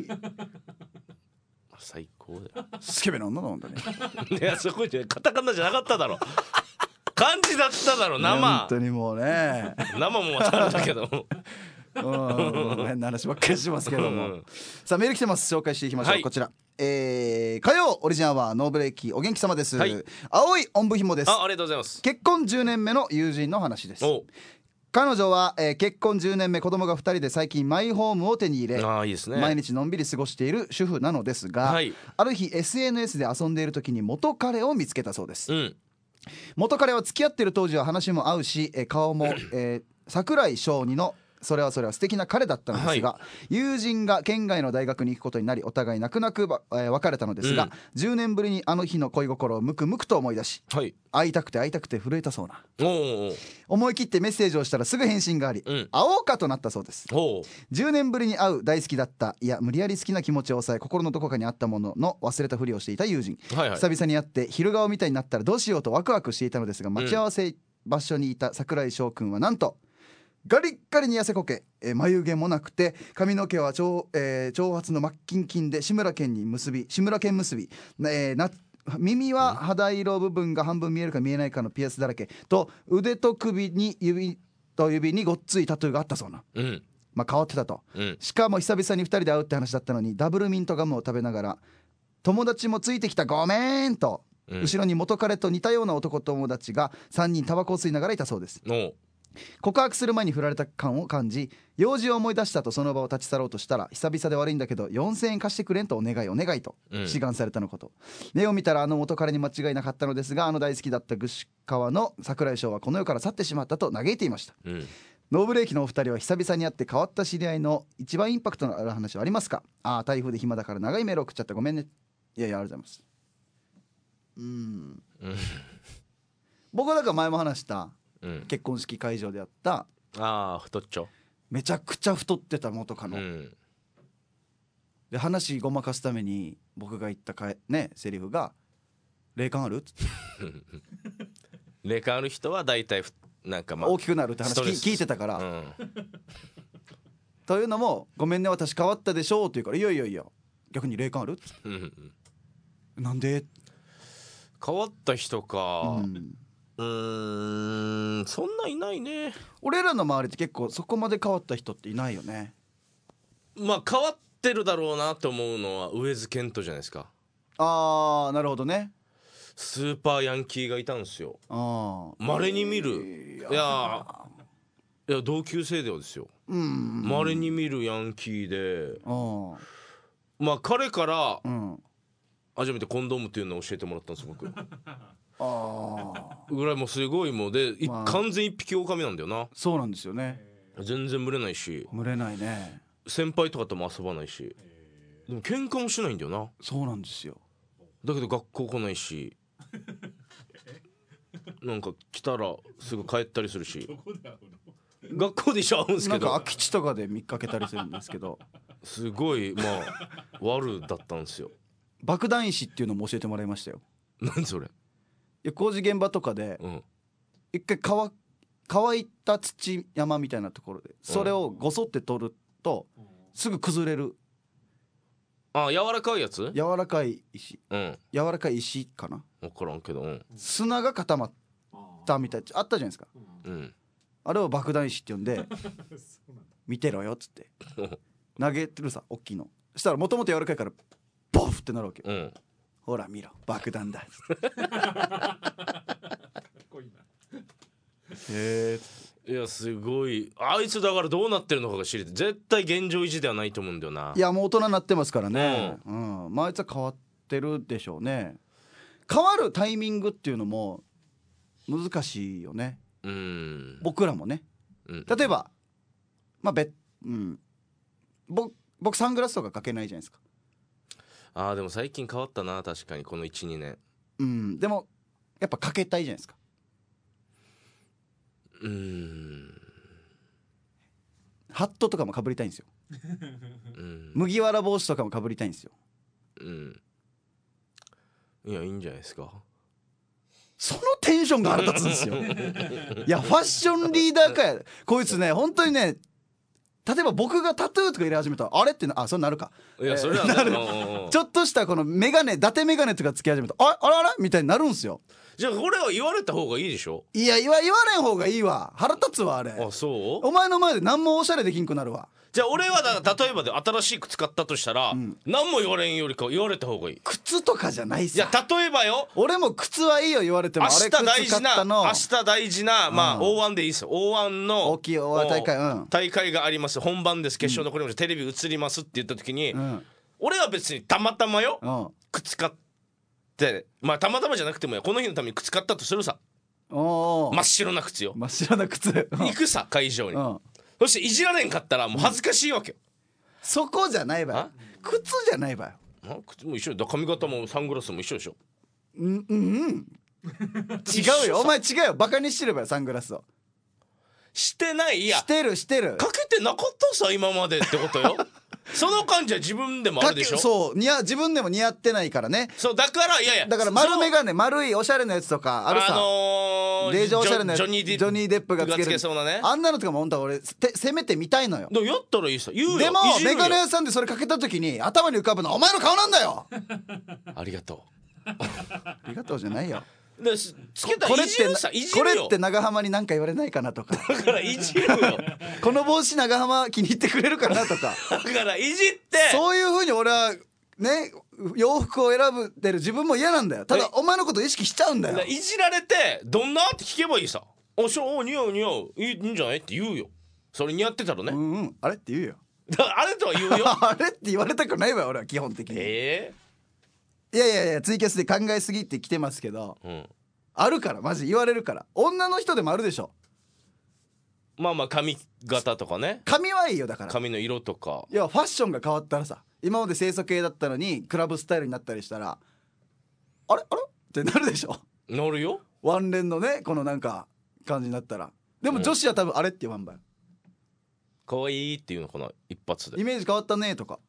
最高だよスケベな女の本当に。 いやそこじゃカタカナじゃなかっただろ漢字だっただろ生本当にもうね生もわかるんだけどうん変な話ばっかりしますけども、 うん、 さあメール来てます。紹介していきましょう、 はい、 こちら、えー、火曜オリジンアワーノーブレーキお元気様です、 はい、 青いおんぶひもです。 あ, ありがとうございます。 結婚じゅうねんめの友人の話です。 お彼女は、えー、結婚じゅうねんめ、子供がふたりで最近マイホームを手に入れ、 あいいですね、 毎日のんびり過ごしている主婦なのですが、はい、ある日 エスエヌエス で遊んでいる時に元彼を見つけたそうです、うん、元彼は付き合っている当時は話も合うし、えー、顔も、えー、桜井翔二のそれはそれは素敵な彼だったのですが、はい、友人が県外の大学に行くことになり、お互い泣く泣く、えー、別れたのですが、うん、じゅうねんぶりにあの日の恋心をムクムクと思い出し、はい、会いたくて会いたくて震えたそうな。お思い切ってメッセージをしたらすぐ返信があり、うん、会おうかとなったそうです。じゅうねんぶりに会う大好きだった、いや無理やり好きな気持ちを抑え心のどこかにあったものの忘れたふりをしていた友人、はいはい、久々に会って昼顔みたいになったらどうしようとワクワクしていたのですが、待ち合わせ場所にいた桜井翔くんはなんとガリッガリに痩せこけ、えー、眉毛もなくて髪の毛は長、えー、長髪のマッキンキンで志村けんに結び志村けん結び、えー、な耳は肌色部分が半分見えるか見えないかのピアスだらけと、腕と首に指と指にごっついタトゥーがあったそうな、うん、まあ変わってたと、うん、しかも久々にふたりで会うって話だったのにダブルミントガムを食べながら友達もついてきたごめんと、うん、後ろに元彼と似たような男友達がさんにんタバコを吸いながらいたそうです。告白する前に振られた感を感じ、用事を思い出したとその場を立ち去ろうとしたら、久々で悪いんだけどよんせんえん貸してくれんとお願いお願いと志願されたのこと、うん、目を見たらあの元彼に間違いなかったのですが、あの大好きだった具志川の桜井翔はこの世から去ってしまったと嘆いていました、うん、ノーブレーキのお二人は久々に会って変わった知り合いの一番インパクトのある話はありますか？ああ台風で暇だから長いメール送っちゃったごめんね。いやいやありがとうございます。うーん僕はだから前も話した、うん、結婚式会場であったあ太っちょめちゃくちゃ太ってた元カノ、うん、で話ごまかすために僕が言ったかねセリフが霊感あるっつって霊感ある人は大体なんかまあ大きくなるって話聞いてたから、うん、というのもごめんね私変わったでしょうって言うからいやいやいや逆に霊感あるっつってなんで変わった人か、うんうーんそんないないね。 俺らの周りって結構そこまで変わった人っていないよね。 まあ変わってるだろうなと思うのは上津健人じゃないですか。 あーなるほどね。 スーパーヤンキーがいたんですよ。まれに見るいやいや同級生ではですよ。まれに見るヤンキーであまあ彼から、うん、初めてコンドームっていうのを教えてもらったんです僕あぐらいもうすごいもうで、まあ、完全一匹狼なんだよな。 そうなんですよね。 全然群れないし群れないね。 先輩とかとも遊ばないしでも喧嘩もしないんだよな。 そうなんですよ。 だけど学校来ないしなんか来たらすぐ帰ったりするし学校で一緒会うんですけどなんか空き地とかで見かけたりするんですけどすごいまあ悪だったんですよ。 爆弾石っていうのも教えてもらいましたよ。 何それ。 いや工事現場とかで、うん、一回乾乾いた土山みたいなところでそれをごそって取ると、うん、すぐ崩れる。 あ柔らかいやつ。 柔らかい石、うん、柔らかい石かな分からんけど、うん、 砂が固まったみたいあったじゃないですか、うん、 うん、 あれを爆弾石って呼んで見てろよっつって投げてるさ、大きいのしたらもともと柔らかいからボフってなるわけよ、うん、ほら見ろ爆弾だへえ、いやすごい。あいつだからどうなってるのかが知りたい。絶対現状維持ではないと思うんだよな。 いやもう大人になってますからね、うんうん、まああいつは変わってるでしょうね。変わるタイミングっていうのも難しいよね。うん、僕らもね、うん、例えばまあべ、うん、僕, 僕サングラスとかかけないじゃないですか。 あーでも最近変わったな、確かにこの いちにねん。 うん、でもやっぱかけたいじゃないですか。 うーん、 ハットとかもかぶりたいんですよ、うん、麦わら帽子とかもかぶりたいんですよ、 うん、いやいいんじゃないですか。 そのテンションが腹立つんですよいやファッションリーダーかやこいつね、本当にね、例えば僕がタトゥーとか入れ始めたらあれってな、あ、そうなるか、 いやそれはなるちょっとしたこのメガネ、伊達メガネとかつけ始めたらあれあれあれみたいになるんすよ。 じゃあこれは言われた方がいいでしょ。 いや言わ、言われん方がいいわ、腹立つわあれ。 あ、そう。 お前の前で何もおしゃれできんくなるわ。 じゃあ俺はだから例えばで新しい靴買ったとしたら、うん、何も言われんよりか言われた方がいい。 靴とかじゃないさ。 いや例えばよ、 俺も靴はいいよ言われても、 明日大事な明日大事な、まあ、 うん、 オーワン でいいですよ。 オーワン の大きい大会、うん、 大会があります、本番です、決勝残りました、テレビ映りますって言った時に、うん、俺は別にたまたまよ、うん、靴買って、まあたまたまじゃなくてもや、この日のために靴買ったとするさ。お真っ白な靴よ、 真っ白な靴行くさ会場に、うん、そしていじられんかったらもう恥ずかしいわけよ、うん、 そこじゃないばよ、靴じゃないばよ。 あ、靴も一緒だ、髪型もサングラスも一緒でしょ。 うんうん、違うよお前、違うよ、バカにしてればよサングラスを。 してない。いやしてるしてる、 かけてなかったさ今までってことよその感じは自分でもあるでしょ。 そう似合自分でも似合ってないからね。 そうだから、いやいやだから丸眼鏡、丸いおしゃれなやつとかあるさ、あのー、デージおしゃれなやつ、ジョニーデップがつけるそうな、ね、 あんなのとかも本当は俺せめて見たいのよ。 でもやったらいいさ、言うよ。 でも眼鏡屋さんでそれかけた時に頭に浮かぶのはお前の顔なんだよありがとうありがとうじゃないよ。 でつけたらいじるさ、いじるよ。 これって長浜に何か言われないかなとかだからいじるよこの帽子長浜気に入ってくれるかなとかだからいじって、 そういう風に俺はね洋服を選ぶてる自分も嫌なんだよ。ただお前のこと意識しちゃうんだよ。 いじられてどんなって聞けばいいさ。おしょ、お似合う似合う、いいんじゃないって言うよ。それ似合ってたらね、 うんうん、あれって言うよ。 だからあれとは言うよあれって言われたくないわ俺は基本的に。 えー、いやいやいやツイキャスで考えすぎって来てますけど、うん、あるからマジ言われるから。女の人でもあるでしょ。 まあまあ髪型とかね。 髪はいいよだから。 髪の色とか。 いやファッションが変わったらさ、今まで清楚系だったのにクラブスタイルになったりしたらあれあれってなるでしょ。 なるよ。 ワンレンのねこのなんか感じになったら。でも女子は多分あれって言わんばよ。 可愛いっていうのかな一発で。 イメージ変わったねとか。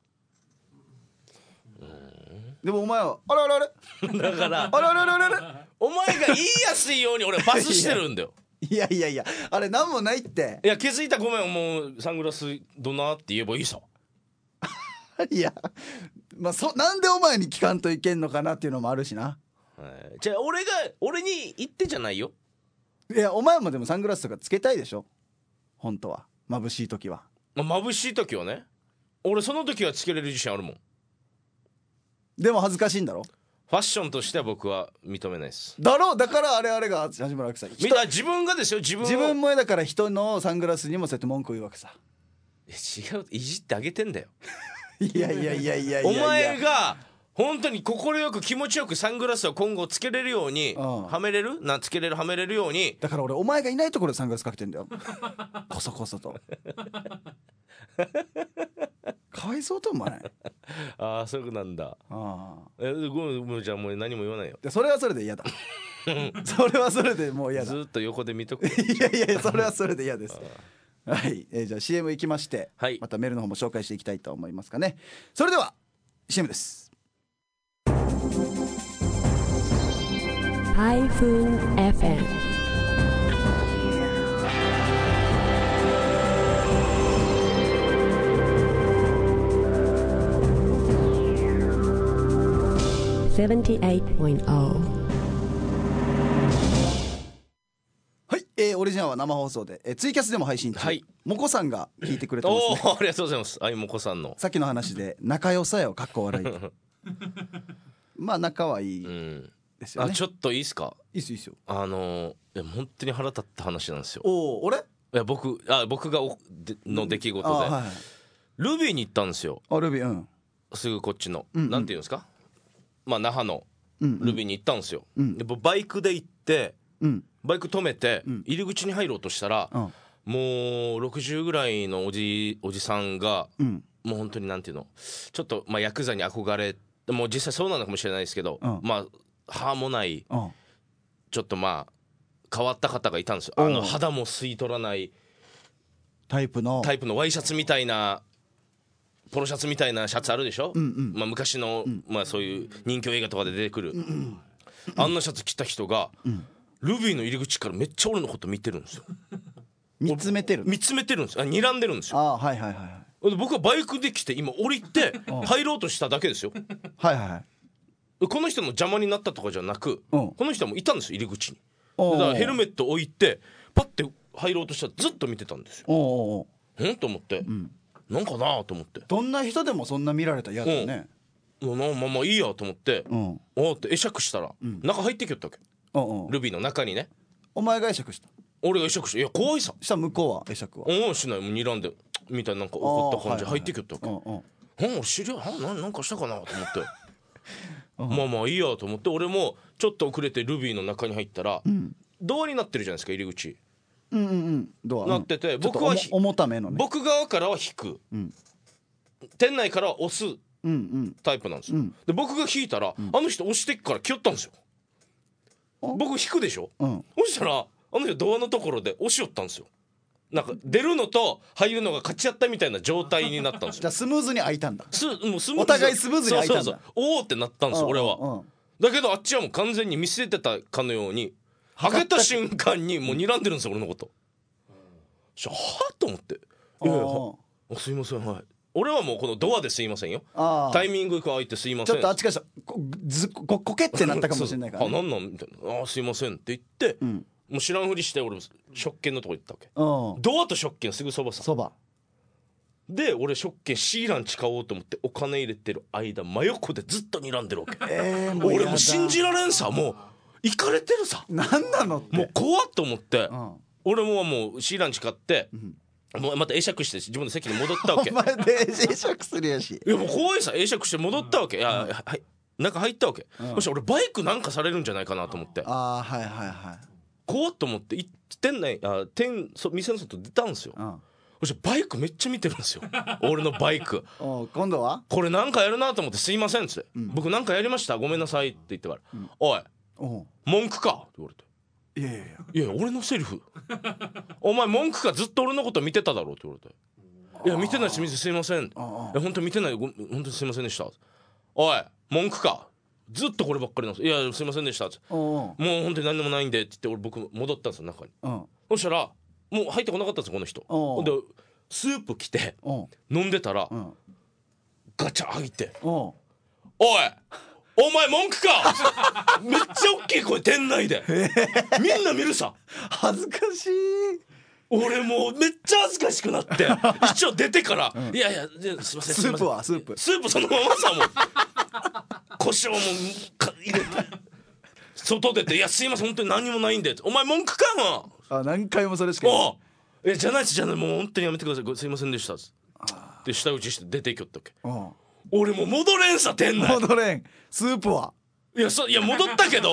でもお前はあれあれあれだからあれあれあれあれお前が言いやすいように俺パスしてるんだよいやいやいやあれなんもないって。 いや気づいたごめん、もうサングラスどんなって言えばいいさいやまあそなんでお前に聞かんといけんのかなっていうのもあるしな。 じゃあ俺が俺に言ってじゃないよ。 いやお前もでもサングラスとかつけたいでしょ本当は。眩しい時は、 まあ、眩しい時はね。俺その時はつけれる自信あるもん。 でも恥ずかしいんだろ。 ファッションとしては僕は認めないですだろう。だからあれあれが八村明さんみんな自分がですよ。自分自分もだから人のサングラスにもそうやって文句を言うわけさ。 違う、いじってあげてんだよいやいやいやいやいやお前が本当に快く気持ちよくサングラスを今後つけれるように、うん、はめれるなつけれるはめれるように。 だから俺お前がいないところでサングラスかけてんだよこそこそとかわいそうと思わないああそうなんだ。あえごめんじゃあもう何も言わないよ。 それはそれで嫌だそれはそれでもう嫌だ。 ずっと横で見とくいやいやそれはそれで嫌ですはい、えー、じゃあ シーエム 行きまして、はい、またメールの方も紹介していきたいと思いますかね。それでは シーエム です。 ハイフン エフエムはい、 えー、オリジナルは生放送で、えー、ツイキャスでも配信中、はい、もこさんが聞いてくれてますね。 おーありがとうございます。はい、もこさんのさっきの話で仲良さよかっこ悪いまあ仲はいいですよね、うん、 あちょっといいっすか。 いいっすいいっすよ。 あのー、いや本当に腹立った話なんですよ。 おお俺いや僕あ僕がおでの出来事で、うんはい、ルビーに行ったんですよ。 あルビーうんすぐこっちの、うんうん、なんていうんですか、まあ那覇のルビーに行ったんですよ、うんうん、でバイクで行って、うん、バイク止めて、うん、入り口に入ろうとしたら、うん、もうろくじゅうぐらいのおじおじさんが、うん、もう本当になんていうのちょっとまあヤクザに憧れもう実際そうなのかもしれないですけど、うん、まあ歯もない、うん、ちょっとまあ変わった方がいたんですよ。あの肌も吸い取らないタイプのタイプのワイシャツみたいなポロシャツみたいなシャツあるでしょ、うんうんまあ、昔の、うんまあ、そういう人気映画とかで出てくる、うんうん、あんなシャツ着た人が、うん、ルビーの入り口からめっちゃ俺のこと見てるんですよ。 見つめてる見つめてるんですよ。あ睨んでるんですよ。 あ、はいはいはい、 で僕はバイクで来て今降りて入ろうとしただけですよはいはい、 この人の邪魔になったとかじゃなく、うん、この人もいたんですよ入り口に。だからヘルメット置いてパッて入ろうとしたらずっと見てたんですよ。おううんと思って、うんなんかなと思って。 どんな人でもそんな見られたら嫌だよね。 うん、まあまあまあいいやと思って、うん、おーって会釈したら、うん、中入ってきよったわけ、うんうん、ルビーの中にね。 お前が会釈した？ 俺が会釈した。いや怖いさ。 した向こうは会釈は？ うんしないもう睨んでみたいななんか怒った感じで入ってきよったわけ。はいはいはい、うんうん、知り合いななんかしたかなと思ってうん、まあまあいいやと思って俺もちょっと遅れてルビーの中に入ったら、うん、ドアになってるじゃないですか入り口。 うんうんうん、ドアなってて、うん、僕は重ためのね。 僕側からは引く、うん、店内からは押すタイプなんですよ、うんうん、で僕が引いたら、うん、あの人押してっから来よったんですよ。僕引くでしょ、うん、そしたらあの人ドアのところで押しよったんですよ。なんか出るのと入るのが勝ち合ったみたいな状態になったんですよ。 じゃあスムーズに開いたんだ。 すもうスムーズお互いスムーズに開いたんだ。そうそうそうおーってなったんですよ俺は。だけどあっちはもう完全に見据えてたかのように開けた瞬間にもう睨んでるんですよ俺のこと。はぁと思って、いやいやあすいませんはい俺はもうこのドアですいませんよ。タイミング開いてすいませんちょっとあっちからしたらこずここけってなったかもしれないから、ね、 あなんなんみたいなあすいませんって言って、うん、もう知らんふりして俺食券のとこ行ったわけ。ドアと食券すぐそばさそばで俺食券シーランチ買おうと思ってお金入れてる間真横でずっと睨んでるわけ、えー、も俺もう信じられんさもうイカれてるさなんなのってもう怖っと思って、うん、俺ももうシーランチ買って、うん、もうまた会釈して自分の席に戻ったわけお前で会釈するやしいやもう怖いさ会釈して戻ったわけ、うん、いや、うん、はい中入ったわけ、うん、そしたら俺バイクなんかされるんじゃないかなと思ってあはいはいはい怖っと思って店内あ店そ店の外出たんですよ、うん、そしたらバイクめっちゃ見てるんですよ俺のバイクお今度はこれなんかやるなと思ってすいませんっつって、うん、僕なんかやりましたごめんなさいって言ってから、うん、おいお文句かって言われていやいやいやいや俺のセリフお前文句かずっと俺のこと見てただろって言われていや見てないしすいませんいや本当見てないご本当にすいませんでしたおい文句かずっとこればっかりなんですいやすいませんでしたってもう本当に何でもないんでって言って俺僕戻ったんですよ中にそしたらもう入ってこなかったんですよこの人でスープ来て飲んでたらガチャ開いておいお前文句かめっちゃ大きい声店内でみんな見るさ恥ずかしい俺もうめっちゃ恥ずかしくなって一応出てから、うん、いやいやすいませんスープはスープスープそのままさもう胡椒も入れて外出ていやすいません本当に何もないんでお前文句かもあ何回もそれしか言うえじゃないですじゃないもう本当にやめてくださいすいませんでしたで舌打ちして出ていきよったっけ俺もう戻れんさ店内戻れんスープはいやそいや戻ったけど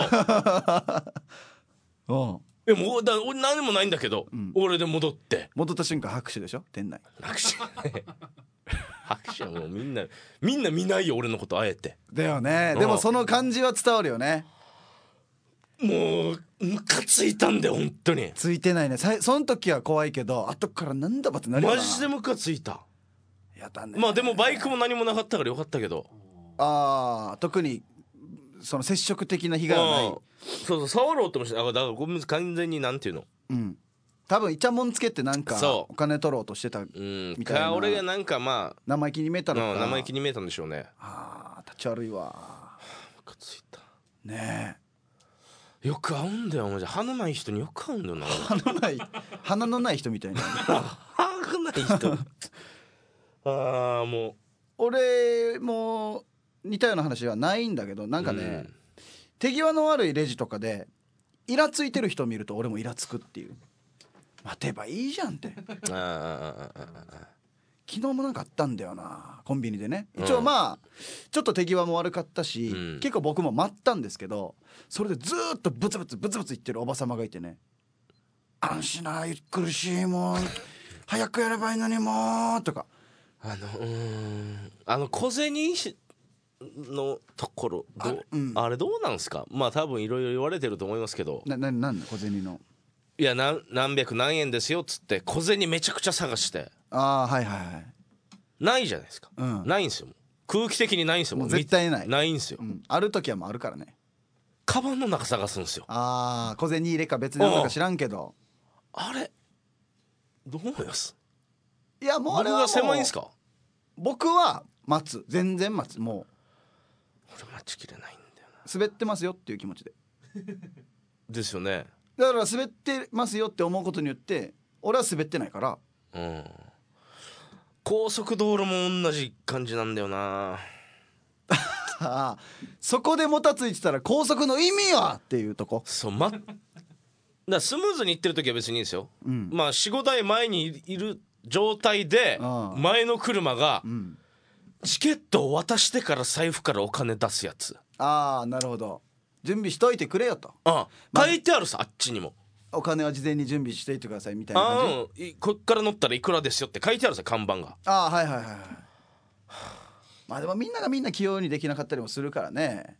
うんえもうだ何もないんだけど、うん、俺で戻って戻った瞬間拍手でしょ店内拍手拍手はもうみんなみんな見ないよ俺のことあえてだよね、うん、でもその感じは伝わるよねもうムカついたんだよ本当についてないねその時は怖いけど後からなんだばってなるよなマジでムカついたやだねまあでもバイクも何もなかったからよかったけどああ特にその接触的な被害はないそうそう触ろうともしてだからごめん完全になんていうのうん多分イチャモンつけてなんかお金取ろうとしてたみたいな、 うん、俺がなんかまあ生意気に見えたのか、 うん、生意気に見えたんでしょうねああ立ち悪いわムカついたねえよく合うんだよ。じゃ鼻ない人によく合うんだよな。 鼻ない鼻のない人みたいな鼻ない人ああもう俺も似たような話はないんだけど、なんかね、うん、手際の悪いレジとかでイラついてる人を見ると俺もイラつくっていう。待てばいいじゃんって昨日もなんかあったんだよな、コンビニでね。一応まあ、うん、ちょっと手際も悪かったし、うん、結構僕も待ったんですけど、それでずっとブツブツブツブツ言ってるおばさまがいてね、あんしな、苦しいもん早くやればいいのにもとか、 あのうーんあの小銭のところど あ,、うん、あれどうなんすか。まあ多分いろいろ言われてると思いますけど、 なななん小銭のいや何何百何円ですよっつって小銭めちゃくちゃ探して、 ああはいはいはい、 ないじゃないですか、うん、ないんですよ。空気的にないんですよ。 もう絶対ないないんですよ、 うん、ある時はもうあるからね。 カバンの中探すんですよ。 ああ小銭入れか別にあるのか知らんけど、 あれどう思います？ いやもうあれはもう僕が狭いんすか？ 僕は待つ、全然待つ。もう俺待ちきれないんだよな。 滑ってますよっていう気持ちでですよね。 だから滑ってますよって思うことによって俺は滑ってないから、 うん、高速道路も同じ感じなんだよなあそこでもたついてたら高速の意味はっていうとこ。 そう、ま、だスムーズにいってる時は別にいいんですよ、うん、まあ よんごだい前にいる状態で前の車がチケットを渡してから財布からお金出すやつ。 ああなるほど、準備しといてくれよと。 ああ書いてあるさ、あっちにもお金は事前に準備していてくださいみたいな感じ。こっから乗ったらいくらですよって書いてあるさ、看板が。 ああはいはいはいはいまあでもみんながみんな器用にできなかったりもするからね。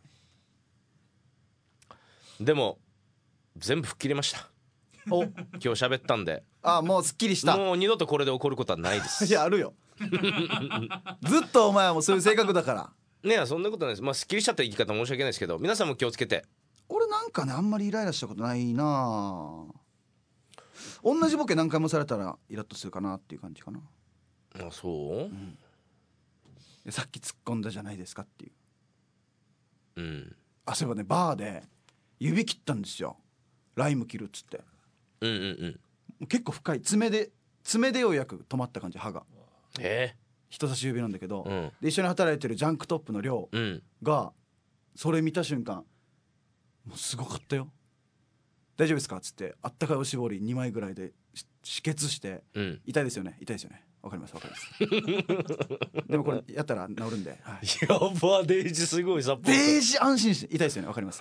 でも全部吹っ切れました。お今日喋ったんで、 ああもうすっきりした。 もう二度とこれで起こることはないですいやあるよずっとお前はもうそういう性格だからねえ。そんなことないです。まあすっきりしちゃった言い方申し訳ないですけど、皆さんも気をつけて。 俺なんかねあんまりイライラしたことないな。同じボケ何回もされたらイラッとするかなっていう感じかな。 あそう、うん、 さっき突っ込んだじゃないですかっていう。 うん。 あそういえばねバーで指切ったんですよ、ライム切るっつって。 うんうんうん、結構深い爪で爪でようやく止まった感じ、歯が。 えー、 人差し指なんだけど、 うん、 で一緒に働いてるジャンクトップの寮が、それ見た瞬間もうすごかったよ。大丈夫ですかっつってあったかいおしぼりにまいぐらいで止血して、うん、痛いですよね痛いですよね、わかりますわかりますでもこれやったら治るんで、はい、 やばデイジすごいサポート。 デイジ安心して痛いですよねわかります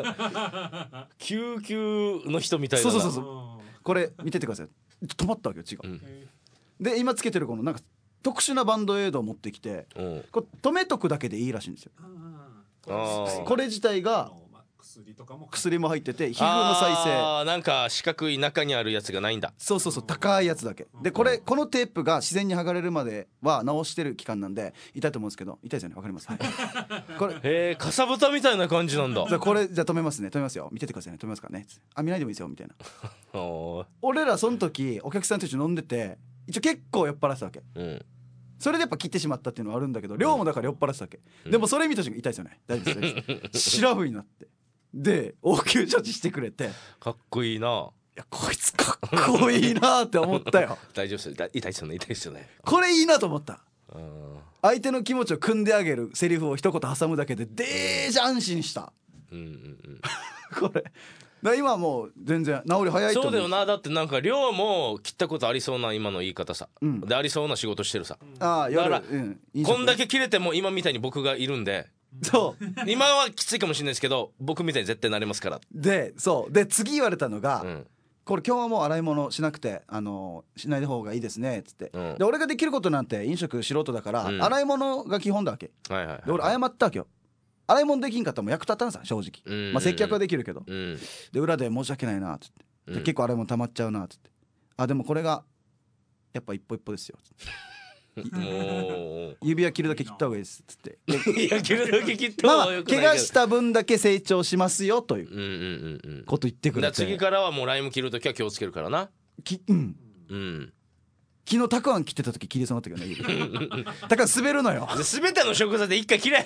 救急の人みたいな。 そうそうそうそう、これ見ててください。止まったわけよ血が、うん、で今つけてるこのなんか特殊なバンドエイドを持ってきて、うん、これ止めとくだけでいいらしいんですよ。あこれ自体が薬とかも薬も入ってて皮膚の再生。 あなんか四角い中にあるやつがないんだ。 そうそうそう、高いやつだけで、これこのテープが自然に剥がれるまでは直してる期間なんで痛いと思うんですけど、痛いですよねわかります、はい、 これへえかさぶたみたいな感じなんだ。 じゃこれじゃ止めますね止めますよ見ててくださいね止めますからね、あ見ないでもいいですよみたいな俺らその時お客さんと一緒に飲んでて一応結構酔っ払ってたわけ、うん、それでやっぱ切ってしまったっていうのはあるんだけど量もだから酔っ払ってたわけ、うん、でもそれ見た瞬間痛いですよね大丈夫です大丈夫ですシラフになってで応急処置してくれてかっこいいな。 いやこいつかっこいいなって思ったよ大丈夫です痛いですよね痛いですよねこれいいなと思った。相手の気持ちを汲んであげるセリフを一言挟むだけでデージ安心した、うんうんうん、これだ今はもう全然治り早いと思う。 そうだよな。だってなんか量も切ったことありそうな今の言い方さ、うん、でありそうな仕事してるさ、うん、あだから、うん、こんだけ切れても今みたいに僕がいるんでそう今はきついかもしれないですけど僕みたいに絶対なれますから。 でそうで次言われたのが、うん、これ今日はもう洗い物しなくてあのしない方がいいですねっつって、うん、で俺ができることなんて飲食素人だから、うん、洗い物が基本だわけ、はいはいはいはい、で俺謝ったわけよ。洗い物できんかったらもう役立たんさ正直、うんうんうん、まあ接客はできるけど、うん、で裏で申し訳ないなっつって、うん、結構洗い物溜まっちゃうなっつって、あでもこれがやっぱ一歩一歩ですよつってもう指輪切るだけ切った方がいいですっつっていや切るだけ切った方がよくないけど、 まあ、怪我した分だけ成長しますよということ言ってくれて、 次からはもうライム切るときは気をつけるからなき、うん、うん、 昨日たくあん切ってた時切りそうになったけどね指たくあん滑るのよ全ての食材で一回切れ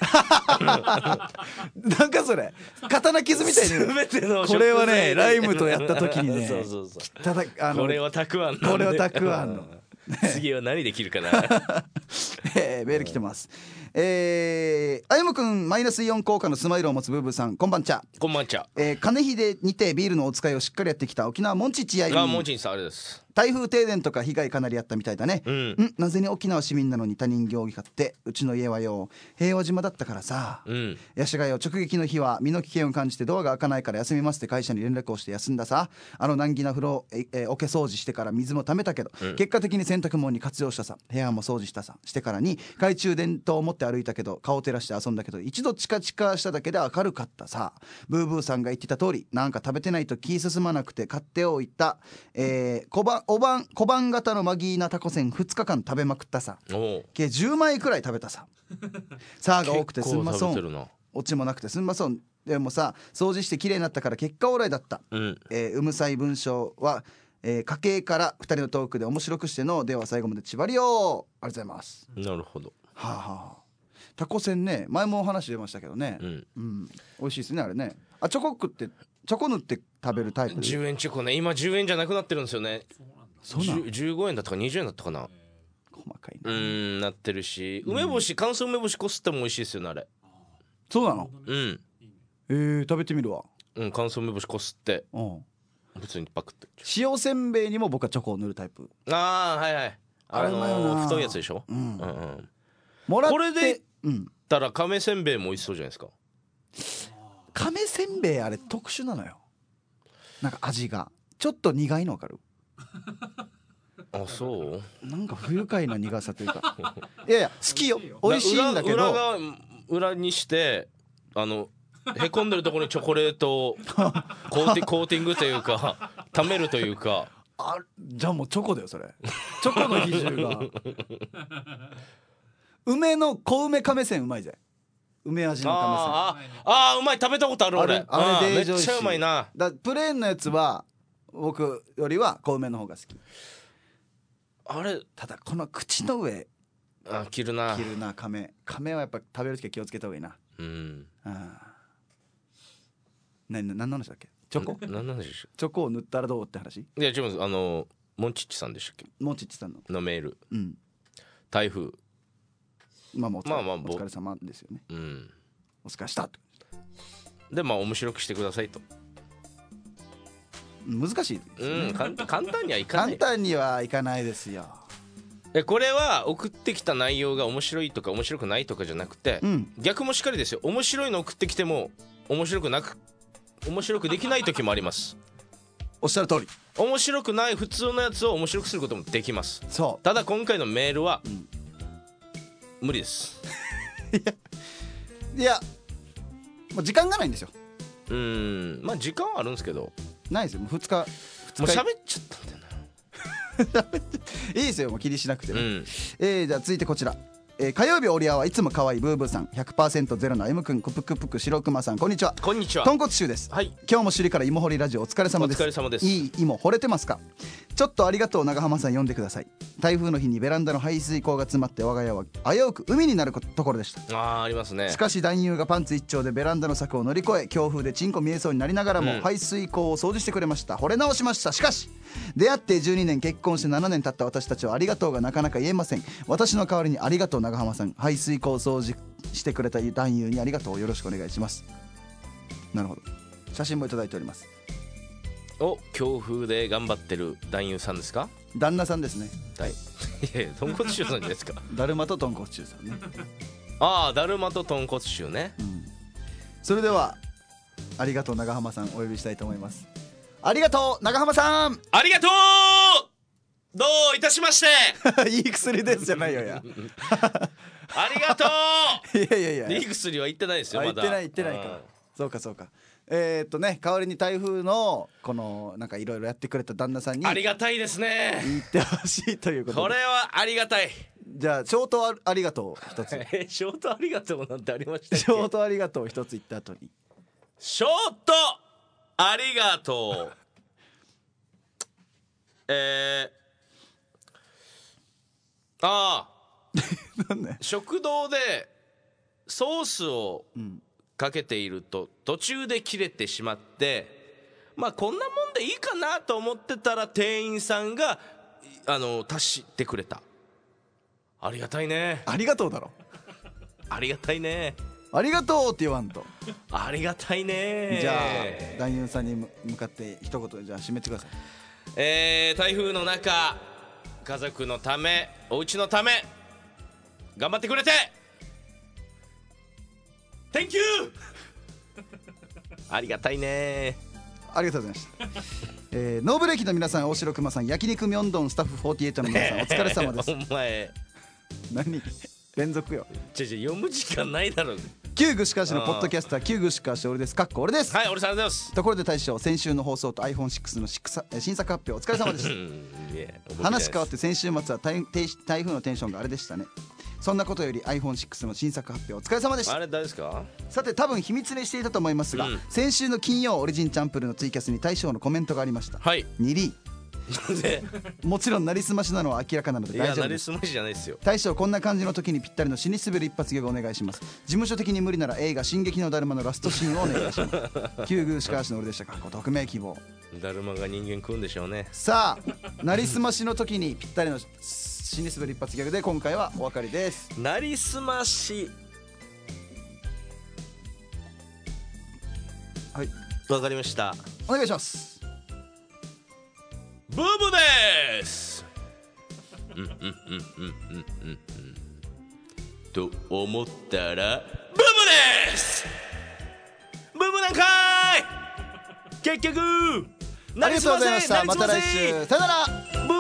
なんかそれ刀傷みたいに全ての食材これはねライムとやった時にねそうそうそうただあのこれはたくあんこれはたくあんの次は何で切るかなえー、メール来てます。えー、あゆむくんマイナスイオン効果のスマイルを持つブーブーさん、こんばんちゃ。 こんばんちゃ。 えー、金秀にてビールのお使いをしっかりやってきた沖縄モンチッチやい。 あ、モンチッチさんあれです。 台風停電とか被害かなりあったみたいだね。 うん、 んなぜに沖縄市民なのに他人行儀買って、うちの家はよ平和島だったからさ、 うん、 ヤシがよ直撃の日は身の危険を感じてドアが開かないから休みますって会社に連絡をして休んださ。あの難儀な風呂ええ桶掃除してから水も溜めたけど、うん、結果的に洗濯物に活用したさ。部屋も掃除したさしてからに懐中電灯を持って歩いたけど顔照らして遊んだけど一度チカチカしただけで明るかったさ。ブーブーさんが言ってた通りなんか食べてないと気進まなくて買っておいた、えー、小判おばん小判型のマギーナタコせんふつかかん食べまくったさ。計じゅうまいくらい食べたさ。さあが多くてすんまそんオチもなくてすんまそん。でもさ掃除して綺麗になったから結果オーライだった、うんえー、うむさい文章は、えー、家計からふたりのトークで面白くしてのでは最後まで縛りよう。ありがとうございます。 なるほど。 はあ、はあ、タコせんね前もお話出ましたけどね、うんうん、美味しいですねあれね。あチョコ食ってチョコ塗って食べるタイプ。 じゅうえんチョコね今じゅうえんじゃなくなってるんですよね。 そうなんじゅうごえんだったかにじゅうえんだったかな。 細かいなうんなってるし梅干し乾燥梅干しこすっても美味しいですよねあれ。 そうなの。 うんえー、食べてみるわ。 うん乾燥梅干しこすってうん普通にパクって塩せんべいにも僕はチョコを塗るタイプ。 ああはいはいあのー、太いやつでしょ、うんうんうん、もらってこれで言ったら亀せんべいも美味しそうじゃないですか。 亀せんべいあれ特殊なのよ。なんか味がちょっと苦いの分かる。 あそうなんか不愉快な苦さというかいやいや好きよ美味しいんだけど裏, 裏が裏にしてあのへこんでるところにチョコレートをコーティコーティングというか溜めるというかあじゃあもうチョコだよそれ。チョコの比重が梅の小梅亀せんうまいぜ。梅味の亀せんああうまい食べたことある俺。あれあれめっちゃうまいな。 だプレーンのやつは僕よりは小梅の方が好き。 あれただこの口の上あ切るな切るな亀亀はやっぱ食べるときは気をつけた方がいいな。うんあ何何の話だっけ。チョコ何の話でしょ。 チョコを塗ったらどうって話。いや違うあのモンチッチさんでしたっけ。 モンチッチさんののメール、 うん、 台風まあまあお疲れ、 まあまあ、 お疲れ様ですよね、うん、お疲れしたでまあ面白くしてくださいと。 難しいですね、 うん、簡単にはいかない簡単にはいかないですよ。 これは送ってきた内容が面白いとか面白くないとかじゃなくて、うん、逆もしっかりですよ。面白いの送ってきても面白くなく面白くできない時もあります。 おっしゃる通り。 面白くない普通のやつを面白くすることもできます。 そうただ今回のメールは、うん、無理ですいやいや、まあ、時間がないんですよ。 うーんまあ時間はあるんですけどないですよ。もうふつかもう喋っちゃったんだよいいですよもう気にしなくてね、うん、えー、じゃあ続いてこちら、えー、火曜日オリアはいつも可愛いブーブーさん ひゃくパーセント ゼロの M くんクプクプク白熊さんこんにちは。 こんにちは。 豚骨臭です、はい、今日も首里から芋掘りラジオお疲れ様です。 お疲れ様です。 いい芋掘れてますか。ちょっとありがとう長浜さん読んでください。台風の日にベランダの排水口が詰まって我が家は危うく海になるところでした。 あーありますね。 しかし男優がパンツ一丁でベランダの柵を乗り越え強風でチンコ見えそうになりながらも、うん、排水口を掃除してくれました。掘れ直しました。しかし出会ってじゅうにねん結婚してななねん経った私たちはありがとうがなかなか言えません。私の代わりにありがとう長浜さん。排水口掃除してくれた男優にありがとうよろしくお願いします。なるほど。写真もいただいております。 お強風で頑張ってる男優さんですか。 旦那さんですね。 はいいやいや豚骨臭さんじゃないですかだるまと豚骨臭さんねああだるまと豚骨臭ね、うん、 それではありがとう長浜さんお呼びしたいと思います。ありがとう長浜さん。 ありがとうどういたしましていい薬ですじゃないよやありがとういやいやいやいい薬は言ってないですよまだ。 言ってない言ってないか。そうかそうか。えー、っとね代わりに台風のこのなんかいろいろやってくれた旦那さんにありがたいですね言ってほしいということで。 これはありがたい。 じゃあショート あ, ありがとう一つショートありがとうなんてありましたっけ。 ショートありがとう一つ言った後にショートありがとうえー、 なんね食堂でソースをかけていると途中で切れてしまって、まあこんなもんでいいかなと思ってたら店員さんがあの足してくれた。ありがたいね。 ありがとうだろ。 ありがたいね。 ありがとうって言わんと。 ありがたいね。 じゃあ男優さんに向かって一言じゃあ締めてください。 えー、台風の中家族のためお家のため頑張ってくれて Thank you ありがたいね。 ありがとうございました、えー、ノーブレーキの皆さん、大城熊さん、焼肉ミョンドンスタッフフォーティーエイトの皆さん、お疲れ様です。 お前何連続よ。 ちょちょ読む時間ないだろ。 旧具しかしのポッドキャスター、旧具しかし俺です。かっこ俺です。 はい、俺さんでございます。 ところで大将、先週の放送と アイフォンシックス の新作発表お疲れ様でした話変わって先週末は 台, 台風のテンションがあれでしたね。そんなことより アイフォンシックス の新作発表お疲れ様でした。 あれ誰ですか。 さて多分秘密にしていたと思いますが、うん、先週の金曜オリジンチャンプルのツイキャスに大将のコメントがありました。 はい、 にリもちろんなりすましなのは明らかなので大丈夫です。 いやなりすましじゃないですよ。 大将、こんな感じの時にぴったりの死に滑る一発ギャグお願いします。事務所的に無理なら映画進撃のだるまのラストシーンをお願いします旧宮しかしの俺でしたか。ご匿名希望。 だるまが人間食うんでしょうね。 さあなりすましの時にぴったりの死に滑る一発ギャグで今回はお別れです。 なりすまし、 はい、 わかりました。 お願いします。 ブーブです。うんうんうんうんうんうんと思ったらブーブです。ブーブなんかーい。結局ありがとうございました。また来週。さよなら。